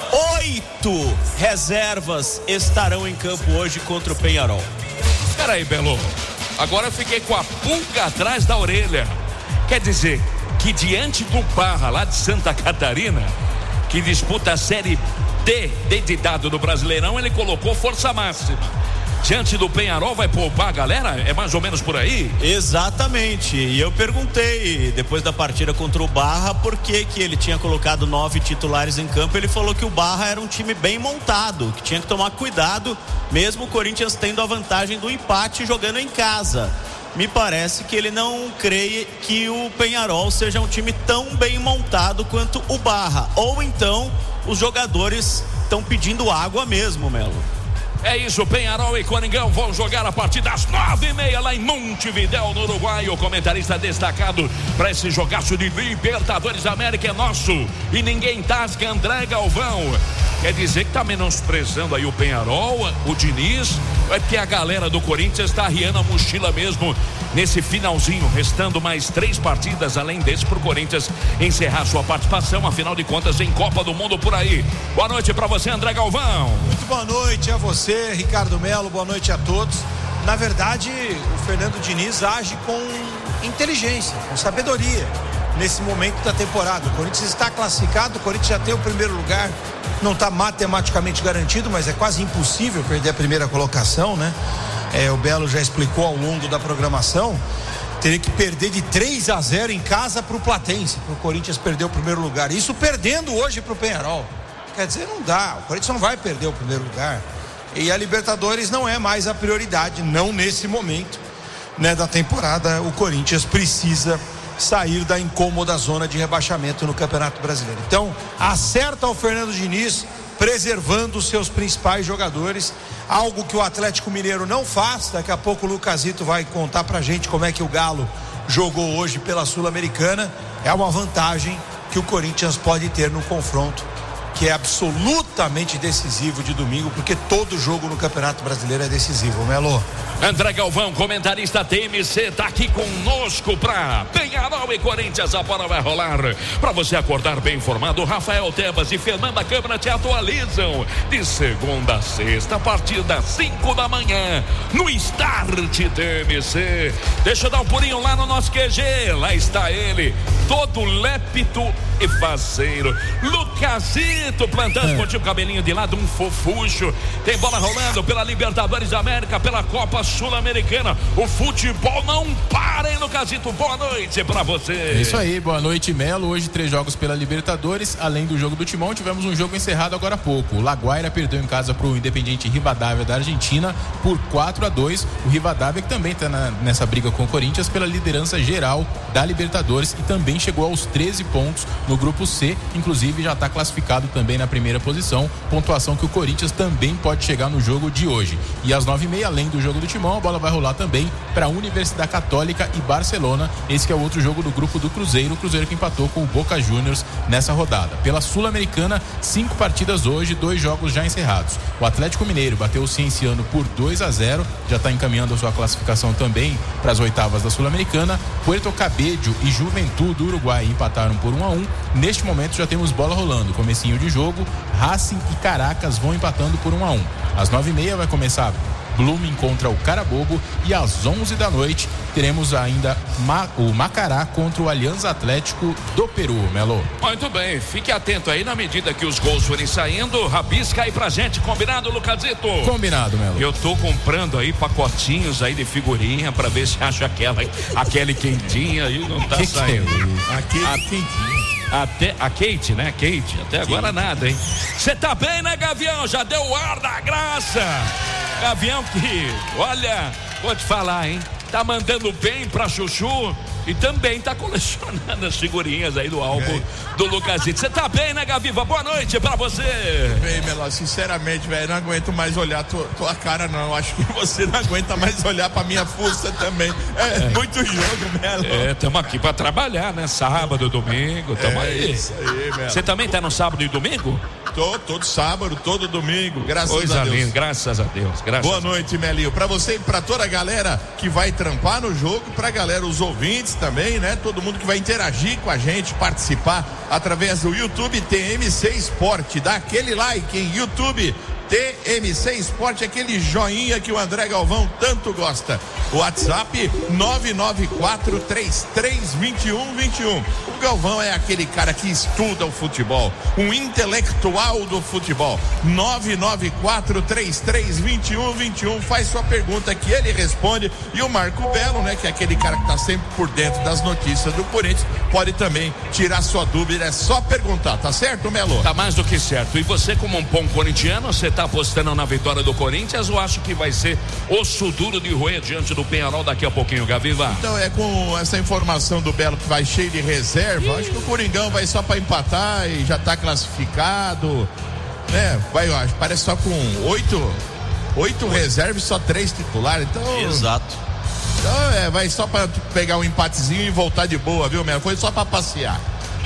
oito reservas estarão em campo hoje contra o Penharol. Peraí, Belo, agora eu fiquei com a pulga atrás da orelha. Quer dizer que diante do Barra lá de Santa Catarina, que disputa a Série D, D de dado do Brasileirão, ele colocou força máxima. Diante do Penharol vai poupar a galera? É mais ou menos por aí? Exatamente. E eu perguntei depois da partida contra o Barra por que que ele tinha colocado nove titulares em campo. Ele falou que o Barra era um time bem montado, que tinha que tomar cuidado, mesmo o Corinthians tendo a vantagem do empate jogando em casa. Me parece que ele não crê que o Penharol seja um time tão bem montado quanto o Barra. Ou então os jogadores estão pedindo água mesmo, Melo. É isso, Penharol e Coringão vão jogar a partir das nove e meia lá em Montevidéu, no Uruguai. O comentarista destacado para esse jogaço de Libertadores da América é nosso e ninguém tasca, André Galvão. Quer dizer que tá menosprezando aí o Penharol, o Diniz? É porque a galera do Corinthians tá arriando a mochila mesmo nesse finalzinho, restando mais três partidas além desse pro Corinthians encerrar sua participação, afinal de contas em Copa do Mundo por aí. Boa noite para você, André Galvão. Muito boa noite a você, Ricardo Melo, boa noite a todos. Na verdade, o Fernando Diniz age com inteligência, com sabedoria nesse momento da temporada. O Corinthians está classificado, o Corinthians já tem o primeiro lugar, não está matematicamente garantido, mas é quase impossível perder a primeira colocação, né? É, o Belo já explicou ao longo da programação, teria que perder de três a zero em casa para o Platense, para o Corinthians perder o primeiro lugar, isso perdendo hoje para o Penharol. Quer dizer, não dá, o Corinthians não vai perder o primeiro lugar, e a Libertadores não é mais a prioridade, não nesse momento, né, da temporada. O Corinthians precisa sair da incômoda zona de rebaixamento no Campeonato Brasileiro. Então, acerta o Fernando Diniz, preservando os seus principais jogadores, algo que o Atlético Mineiro não faz. Daqui a pouco o Lucasito vai contar pra gente como é que o Galo jogou hoje pela Sul-Americana. É uma vantagem que o Corinthians pode ter no confronto que é absolutamente decisivo de domingo, porque todo jogo no Campeonato Brasileiro é decisivo, Melo. André Galvão, comentarista T M C, tá aqui conosco pra Penharol e Corinthians. A bola vai rolar pra você acordar bem informado. Rafael Tebas e Fernanda Câmara te atualizam de segunda a sexta, a partir das cinco da manhã, no Start T M C. Deixa eu dar um pulinho lá no nosso Q G. Lá está ele, todo lépito e faceiro, Lucasito, plantando esportivo, cabelinho de lado, um fofucho. Tem bola rolando pela Libertadores da América, pela Copa Sul-Americana. O futebol não para, hein, Lucasito? Boa noite pra você. É isso aí, boa noite, Melo. Hoje três jogos pela Libertadores, além do jogo do Timão, tivemos um jogo encerrado agora há pouco. O La Guaira perdeu em casa pro Independiente Rivadavia da Argentina por quatro a dois. O Rivadavia que também tá na, nessa briga com o Corinthians pela liderança geral da Libertadores e também chegou aos treze pontos no grupo C, inclusive já está classificado também na primeira posição, pontuação que o Corinthians também pode chegar no jogo de hoje. E às nove e meia, além do jogo do Timão, a bola vai rolar também para a Universidade Católica e Barcelona. Esse que é o outro jogo do grupo do Cruzeiro, o Cruzeiro que empatou com o Boca Juniors nessa rodada. Pela Sul-Americana, cinco partidas hoje, dois jogos já encerrados. O Atlético Mineiro bateu o Cienciano por dois a zero, já está encaminhando a sua classificação também para as oitavas da Sul-Americana. Puerto Cabello e Juventude do Uruguai empataram por um a um. Neste momento já temos bola rolando, comecinho de jogo, Racing e Caracas vão empatando por um a um. Às nove e meia vai começar Blooming contra o Carabobo e às onze da noite teremos ainda Ma- o Macará contra o Alianza Atlético do Peru, Melo. Muito bem, fique atento aí na medida que os gols forem saindo, rabisca aí pra gente, combinado, Lucasito? Combinado, Melo. Eu tô comprando aí pacotinhos aí de figurinha pra ver se acha aquela, aquela quentinha aí, não tá que saindo. Que é aquele a... quentinho. Até a Kate, né? Kate, até agora nada, hein? Você tá bem, né, Gavião? Já deu o ar da graça. Gavião que, olha, vou te falar, hein? Tá mandando bem pra Chuchu e também tá colecionando as figurinhas aí do álbum okay. do Lucasito. Você tá bem, né, Gaviva? Boa noite pra você. Bem, Melo, sinceramente, velho, não aguento mais olhar tua, tua cara, não. Acho que você não aguenta mais olhar pra minha fuça também. É, é. muito jogo, Melo. É, estamos aqui pra trabalhar, né? Sábado, domingo, tamo é aí. Isso aí, Melo. Você também tá no sábado e domingo? Tô, todo sábado, todo domingo, graças Coisa a Deus. Linda, graças a Deus. Graças Boa a noite, Melinho. Pra você e pra toda a galera que vai trampar no jogo, pra galera, os ouvintes também, né? Todo mundo que vai interagir com a gente, participar através do YouTube T M C Esporte. Dá aquele like em YouTube T M C Esporte, aquele joinha que o André Galvão tanto gosta. WhatsApp nove nove quatro, três três dois um dois um. O Galvão é aquele cara que estuda o futebol, um intelectual do futebol. nove nove quatro, três três dois um dois um. Faz sua pergunta que ele responde. E o Marco Belo, né, que é aquele cara que tá sempre por dentro das notícias do Corinthians, pode também tirar sua dúvida. É só perguntar, tá certo, Melo? Tá mais do que certo. E você, como um bom corintiano, você tá apostando na vitória do Corinthians ou acha que vai ser osso duro de roer diante do Penharol daqui a pouquinho, Gaviva? Então é com essa informação do Belo que vai cheio de reserva. Ih. Acho que o Coringão vai só para empatar e já tá classificado, né? Vai, eu acho, parece só com oito, oito reservas e só três titulares. Então. Exato. Então é, vai só para pegar um empatezinho e voltar de boa, viu, Melo? Foi só para passear.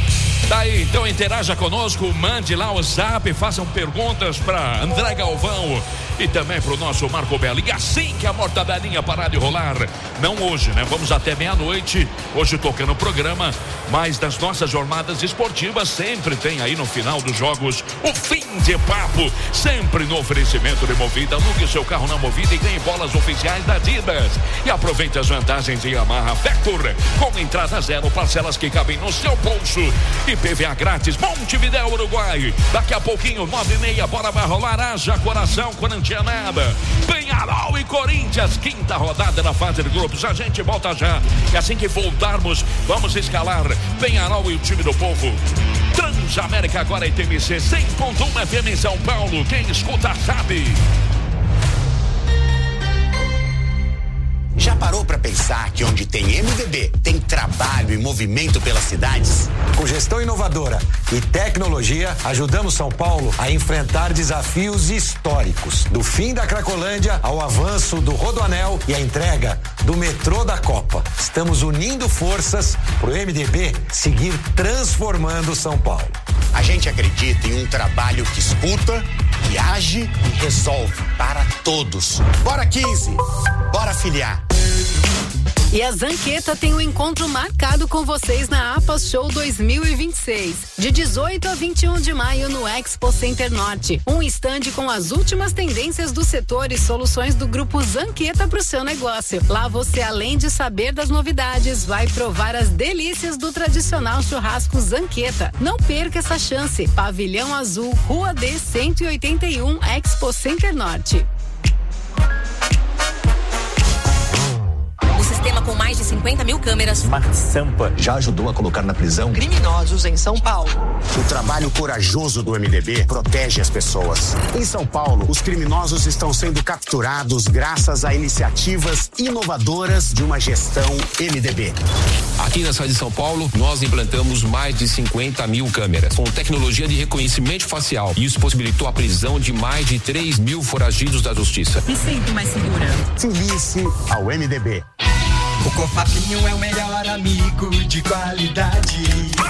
Tá aí, então interaja conosco, mande lá o zap, façam perguntas para André Galvão e também pro nosso Marco Belo. E assim que a mortadelinha parar de rolar, não hoje, né? Vamos até meia-noite, hoje tocando o programa, mas das nossas jornadas esportivas sempre tem aí no final dos jogos o fim de papo, sempre no oferecimento de Movida. Alugue seu carro na Movida e ganhe bolas oficiais da Adidas. E aproveite as vantagens de Yamaha Vector, com entrada zero, parcelas que cabem no seu bolso e P V A grátis, Montevidéu, Uruguai. Daqui a pouquinho, nove e meia, bora vai rolar, haja coração, corintianada. Penharol e Corinthians, quinta rodada da fase de grupos. A gente volta já. E assim que voltarmos, vamos escalar Penharol e o time do povo. Transamérica agora é T M C cem ponto um F M em São Paulo. Quem escuta sabe. Já parou pra pensar? pensar que onde tem M D B, tem trabalho e movimento pelas cidades? Com gestão inovadora e tecnologia, ajudamos São Paulo a enfrentar desafios históricos. Do fim da Cracolândia ao avanço do Rodoanel e a entrega do metrô da Copa. Estamos unindo forças para o M D B seguir transformando São Paulo. A gente acredita em um trabalho que escuta, que age e resolve para todos. Bora quinze, bora filiar. E a Zanqueta tem um encontro marcado com vocês na APA Show dois mil e vinte e seis. De dezoito a vinte e um de maio no Expo Center Norte. Um estande com as últimas tendências do setor e soluções do grupo Zanqueta para o seu negócio. Lá você, além de saber das novidades, vai provar as delícias do tradicional churrasco Zanqueta. Não perca essa chance. Pavilhão Azul, Rua D cento e oitenta e um, Expo Center Norte. O sistema com mais de cinquenta mil câmeras. Smart Sampa já ajudou a colocar na prisão Criminosos em São Paulo. O trabalho corajoso do M D B protege as pessoas. Em São Paulo, os criminosos estão sendo capturados graças a iniciativas inovadoras de uma gestão M D B. Aqui na cidade de São Paulo, nós implantamos mais de cinquenta mil câmeras com tecnologia de reconhecimento facial. Isso possibilitou a prisão de mais de três mil foragidos da justiça. E sempre mais segura. Filie-se ao M D B. O Cofapinho é o melhor amigo de qualidade.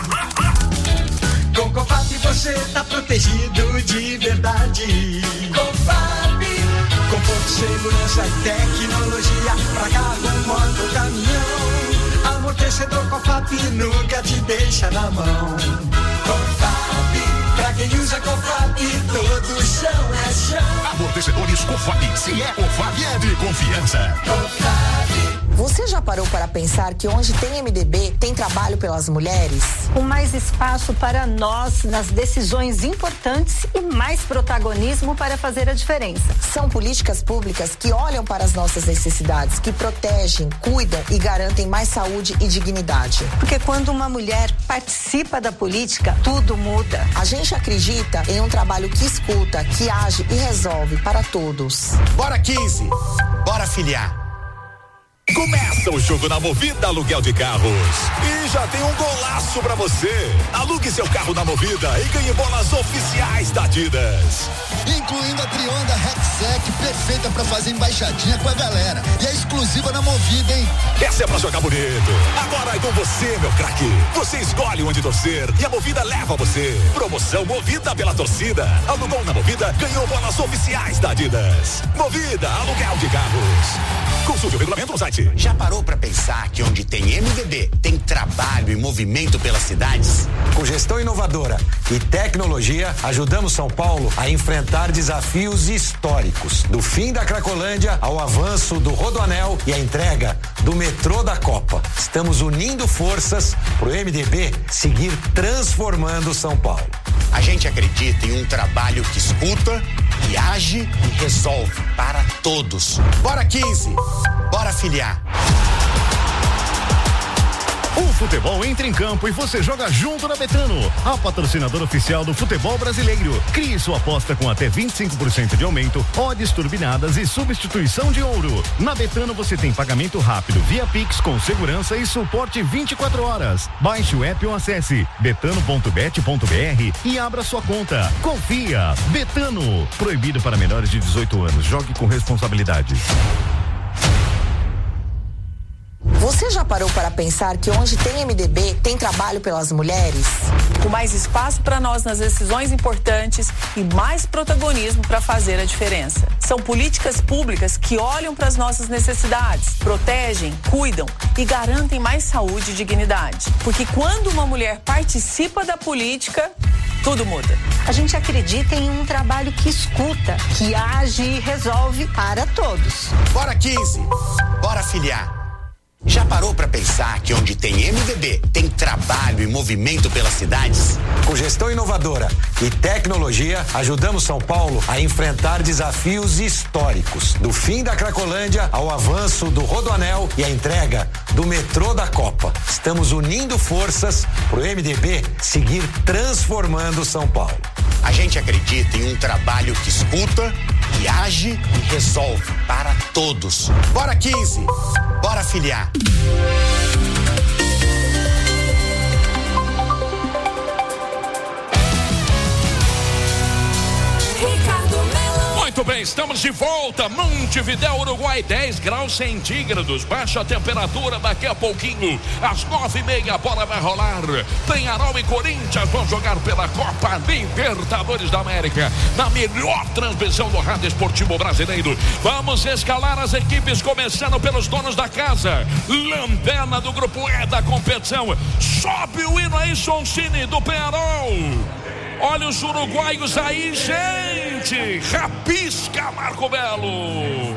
Com Cofap você tá protegido de verdade. Cofap, conforto, segurança e tecnologia pra carro, moto, caminhão. Amortecedor Cofap nunca te deixa na mão. Cofap, pra quem usa Cofap, todo chão é chão. Amortecedores Cofap, se é Cofap é de confiança. Cofap. Você já parou para pensar que onde tem M D B, tem trabalho pelas mulheres? Com mais espaço para nós nas decisões importantes e mais protagonismo para fazer a diferença. São políticas públicas que olham para as nossas necessidades, que protegem, cuidam e garantem mais saúde e dignidade. Porque quando uma mulher participa da política, tudo muda. A gente acredita em um trabalho que escuta, que age e resolve para todos. Bora quinze, bora filiar. Começa o jogo na Movida Aluguel de Carros. E já tem um golaço pra você. Alugue seu carro na Movida e ganhe bolas oficiais da Adidas. Incluindo a Trionda Rexec, perfeita pra fazer embaixadinha com a galera. E é exclusiva na Movida, hein? Essa é pra jogar bonito. Agora é com você, meu craque. Você escolhe onde torcer e a Movida leva você. Promoção Movida pela torcida. Alugou na Movida, ganhou bolas oficiais da Adidas. Movida Aluguel de Carros. Consulte o regulamento no site. Já parou pra pensar que onde tem M D B, tem trabalho e movimento pelas cidades? Com gestão inovadora e tecnologia, ajudamos São Paulo a enfrentar desafios históricos. Do fim da Cracolândia ao avanço do Rodoanel e a entrega do metrô da Copa. Estamos unindo forças para o M D B seguir transformando São Paulo. A gente acredita em um trabalho que escuta, que age e resolve para todos. Bora quinze, bora filiar. O futebol entra em campo e você joga junto na Betano, a patrocinadora oficial do futebol brasileiro. Crie sua aposta com até vinte e cinco por cento de aumento, odds turbinadas e substituição de ouro. Na Betano você tem pagamento rápido via Pix com segurança e suporte vinte e quatro horas. Baixe o app ou acesse betano ponto bet ponto br e abra sua conta. Confia. Betano. Proibido para menores de dezoito anos. Jogue com responsabilidade. Você já parou para pensar que onde tem M D B, tem trabalho pelas mulheres? Com mais espaço para nós nas decisões importantes e mais protagonismo para fazer a diferença. São políticas públicas que olham para as nossas necessidades, protegem, cuidam e garantem mais saúde e dignidade. Porque quando uma mulher participa da política, tudo muda. A gente acredita em um trabalho que escuta, que age e resolve para todos. Bora quinze, bora filiar. Já parou pra pensar que onde tem M D B, tem trabalho e movimento pelas cidades? Com gestão inovadora e tecnologia, ajudamos São Paulo a enfrentar desafios históricos. Do fim da Cracolândia ao avanço do Rodoanel e a entrega do metrô da Copa. Estamos unindo forças para o M D B seguir transformando São Paulo. A gente acredita em um trabalho que escuta, que age e resolve para todos. Bora quinze, bora filiar. Muito bem, estamos de volta. Montevidéu, Uruguai, dez graus centígrados. Baixa temperatura daqui a pouquinho. Às nove e meia, a bola vai rolar. Penharol e Corinthians vão jogar pela Copa Libertadores da América. Na melhor transmissão do rádio esportivo brasileiro. Vamos escalar as equipes, começando pelos donos da casa. Lanterna do grupo E da competição. Sobe o hino aí, Soncini, do Penharol. Olha os uruguaios aí, gente. Rapisca, Marco Belo.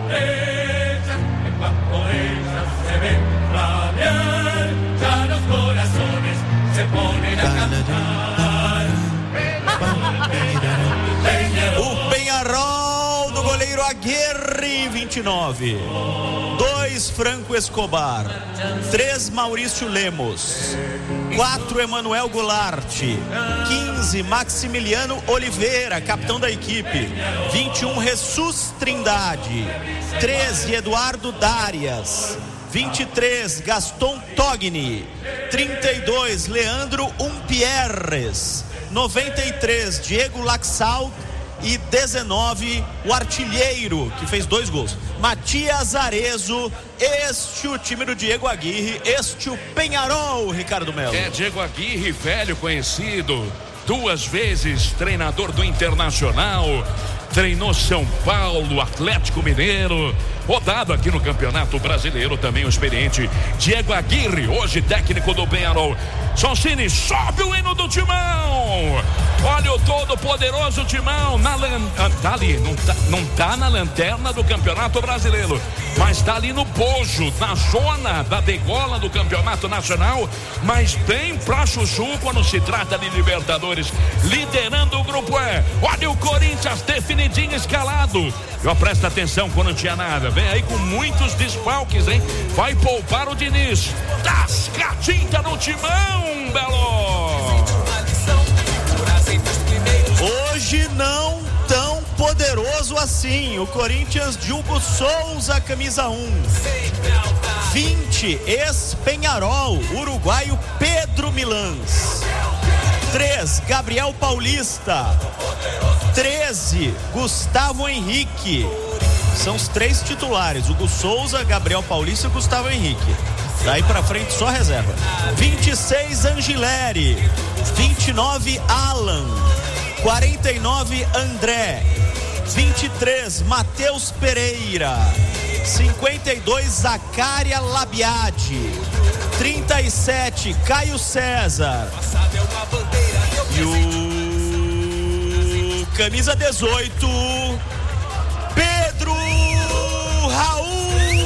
O Penharol do goleiro Aguirre, vinte e nove. dois Franco Escobar. três Maurício Lemos. quatro Emanuel Goulart. quinze Maximiliano Oliveira, capitão da equipe. vinte e um Jesus Trindade. treze Eduardo Darias. vinte e três Gaston Togni. trinta e dois Leandro Umpierres. noventa e três Diego Laxalt. E dezenove, o artilheiro, que fez dois gols, Matias Arezo. Este o time do Diego Aguirre, este o Penharol, Ricardo Melo. É, Diego Aguirre, velho conhecido, duas vezes treinador do Internacional, treinou São Paulo, Atlético Mineiro, rodado aqui no Campeonato Brasileiro, também o experiente Diego Aguirre, hoje técnico do Penharol. Soncini, sobe o hino do Timão. Olha o todo poderoso Timão na lan... tá ali, não tá, não tá na lanterna do Campeonato Brasileiro, mas tá ali no bojo, na zona da degola do Campeonato Nacional, mas bem pra chuchu quando se trata de Libertadores, liderando o grupo E. Olha o Corinthians definidinho, escalado. Eu presta atenção quando não tinha nada. Vem aí com muitos desfalques, hein? Vai poupar o Diniz. Tasca tinta no Timão, Belo. Hoje não tão poderoso assim. O Corinthians de Hugo Souza, camisa um. vinte, ex-Penharol, uruguaio Pedro Milans. três, Gabriel Paulista. treze, Gustavo Henrique. São os três titulares: Hugo Souza, Gabriel Paulista e Gustavo Henrique. Daí pra frente só reserva. vinte e seis, Angileri. vinte e nove, Alan. quarenta e nove, André. vinte e três, Matheus Pereira. cinquenta e dois, Zacária Labiade. trinta e sete, Caio César. E o camisa dezoito, Pedro Raul.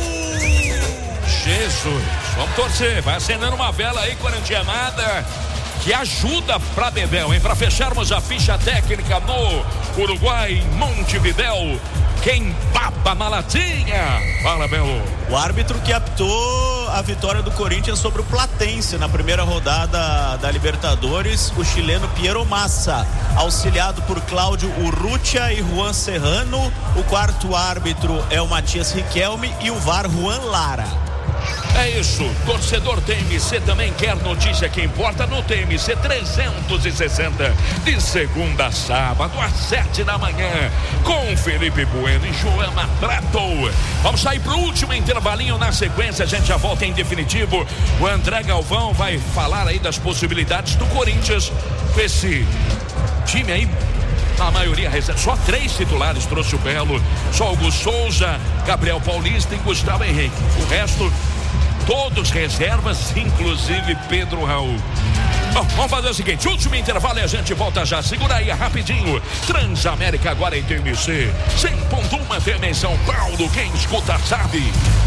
Jesus, vamos torcer, vai acendendo uma vela aí, corintianada, que ajuda pra Bebel, hein? Pra fecharmos a ficha técnica no Uruguai, Montevidéu. Quem baba na latinha? Fala, Belo. O árbitro que apitou a vitória do Corinthians sobre o Platense na primeira rodada da Libertadores, o chileno Piero Massa, auxiliado por Cláudio Urrutia e Juan Serrano. O quarto árbitro é o Matias Riquelme e o V A R Juan Lara. É isso, torcedor T M C também quer notícia que importa no T M C trezentos e sessenta, de segunda a sábado às sete da manhã, com Felipe Bueno e Joana Prato. Vamos sair pro último intervalinho, na sequência a gente já volta em definitivo. O André Galvão vai falar aí das possibilidades do Corinthians com esse time aí, na maioria reserva, só três titulares trouxe o Belo, só Augusto Souza, Gabriel Paulista e Gustavo Henrique. O resto todos reservas, inclusive Pedro Raul. Bom, vamos fazer o seguinte, último intervalo e a gente volta já. Segura aí rapidinho. Transamérica agora em T M C cem ponto um F M em São Paulo. Quem escuta sabe.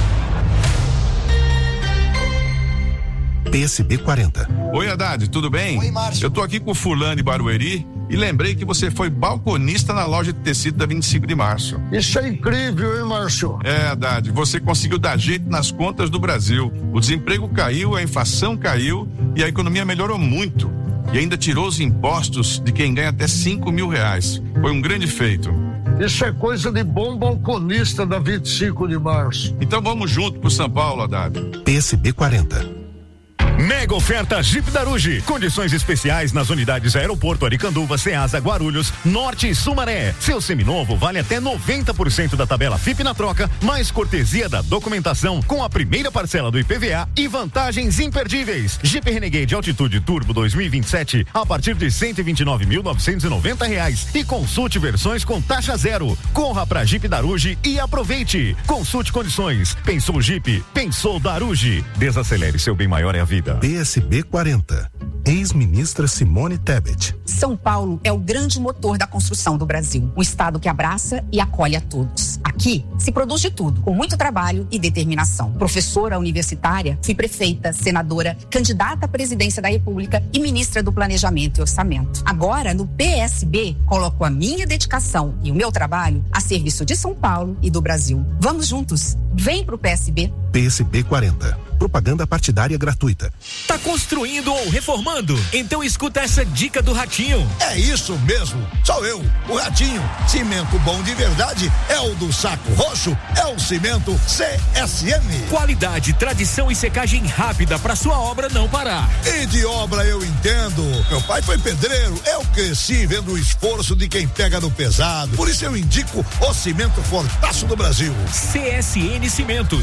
P S B quarenta. Oi, Haddad, tudo bem? Oi, Márcio. Eu tô aqui com o fulano de Barueri e lembrei que você foi balconista na loja de tecido da vinte e cinco de março. Isso é incrível, hein, Márcio? É, Haddad, você conseguiu dar jeito nas contas do Brasil. O desemprego caiu, a inflação caiu e a economia melhorou muito. E ainda tirou os impostos de quem ganha até cinco mil reais. Foi um grande feito. Isso é coisa de bom balconista da vinte e cinco de março. Então vamos junto pro São Paulo, Haddad. P S B quarenta. Mega oferta Jeep Daruge. Condições especiais nas unidades Aeroporto, Aricanduva, Ceasa, Guarulhos, Norte e Sumaré. Seu seminovo vale até noventa por cento da tabela F I P na troca, mais cortesia da documentação com a primeira parcela do I P V A e vantagens imperdíveis. Jeep Renegade Altitude Turbo dois mil e vinte e sete a partir de cento e vinte e nove mil novecentos e noventa reais e consulte versões com taxa zero. Corra pra Jeep Daruge e aproveite. Consulte condições. Pensou Jeep? Pensou Daruge. Desacelere, seu bem maior é a vida. P S B quarenta. Ex-ministra Simone Tebet. São Paulo é o grande motor da construção do Brasil. Um estado que abraça e acolhe a todos. Aqui se produz de tudo, com muito trabalho e determinação. Professora universitária, fui prefeita, senadora, candidata à presidência da República e ministra do Planejamento e Orçamento. Agora, no P S B, coloco a minha dedicação e o meu trabalho a serviço de São Paulo e do Brasil. Vamos juntos. Vem pro P S B. P S B quarenta. Propaganda partidária gratuita. Tá construindo ou reformando? Então escuta essa dica do Ratinho. É isso mesmo. Sou eu, o Ratinho. Cimento bom de verdade é o do Saco Roxo, é o cimento C S M. Qualidade, tradição e secagem rápida para sua obra não parar. E de obra eu entendo. Meu pai foi pedreiro, eu cresci vendo o esforço de quem pega no pesado. Por isso eu indico o cimento fortaço do Brasil. C S N Cimentos.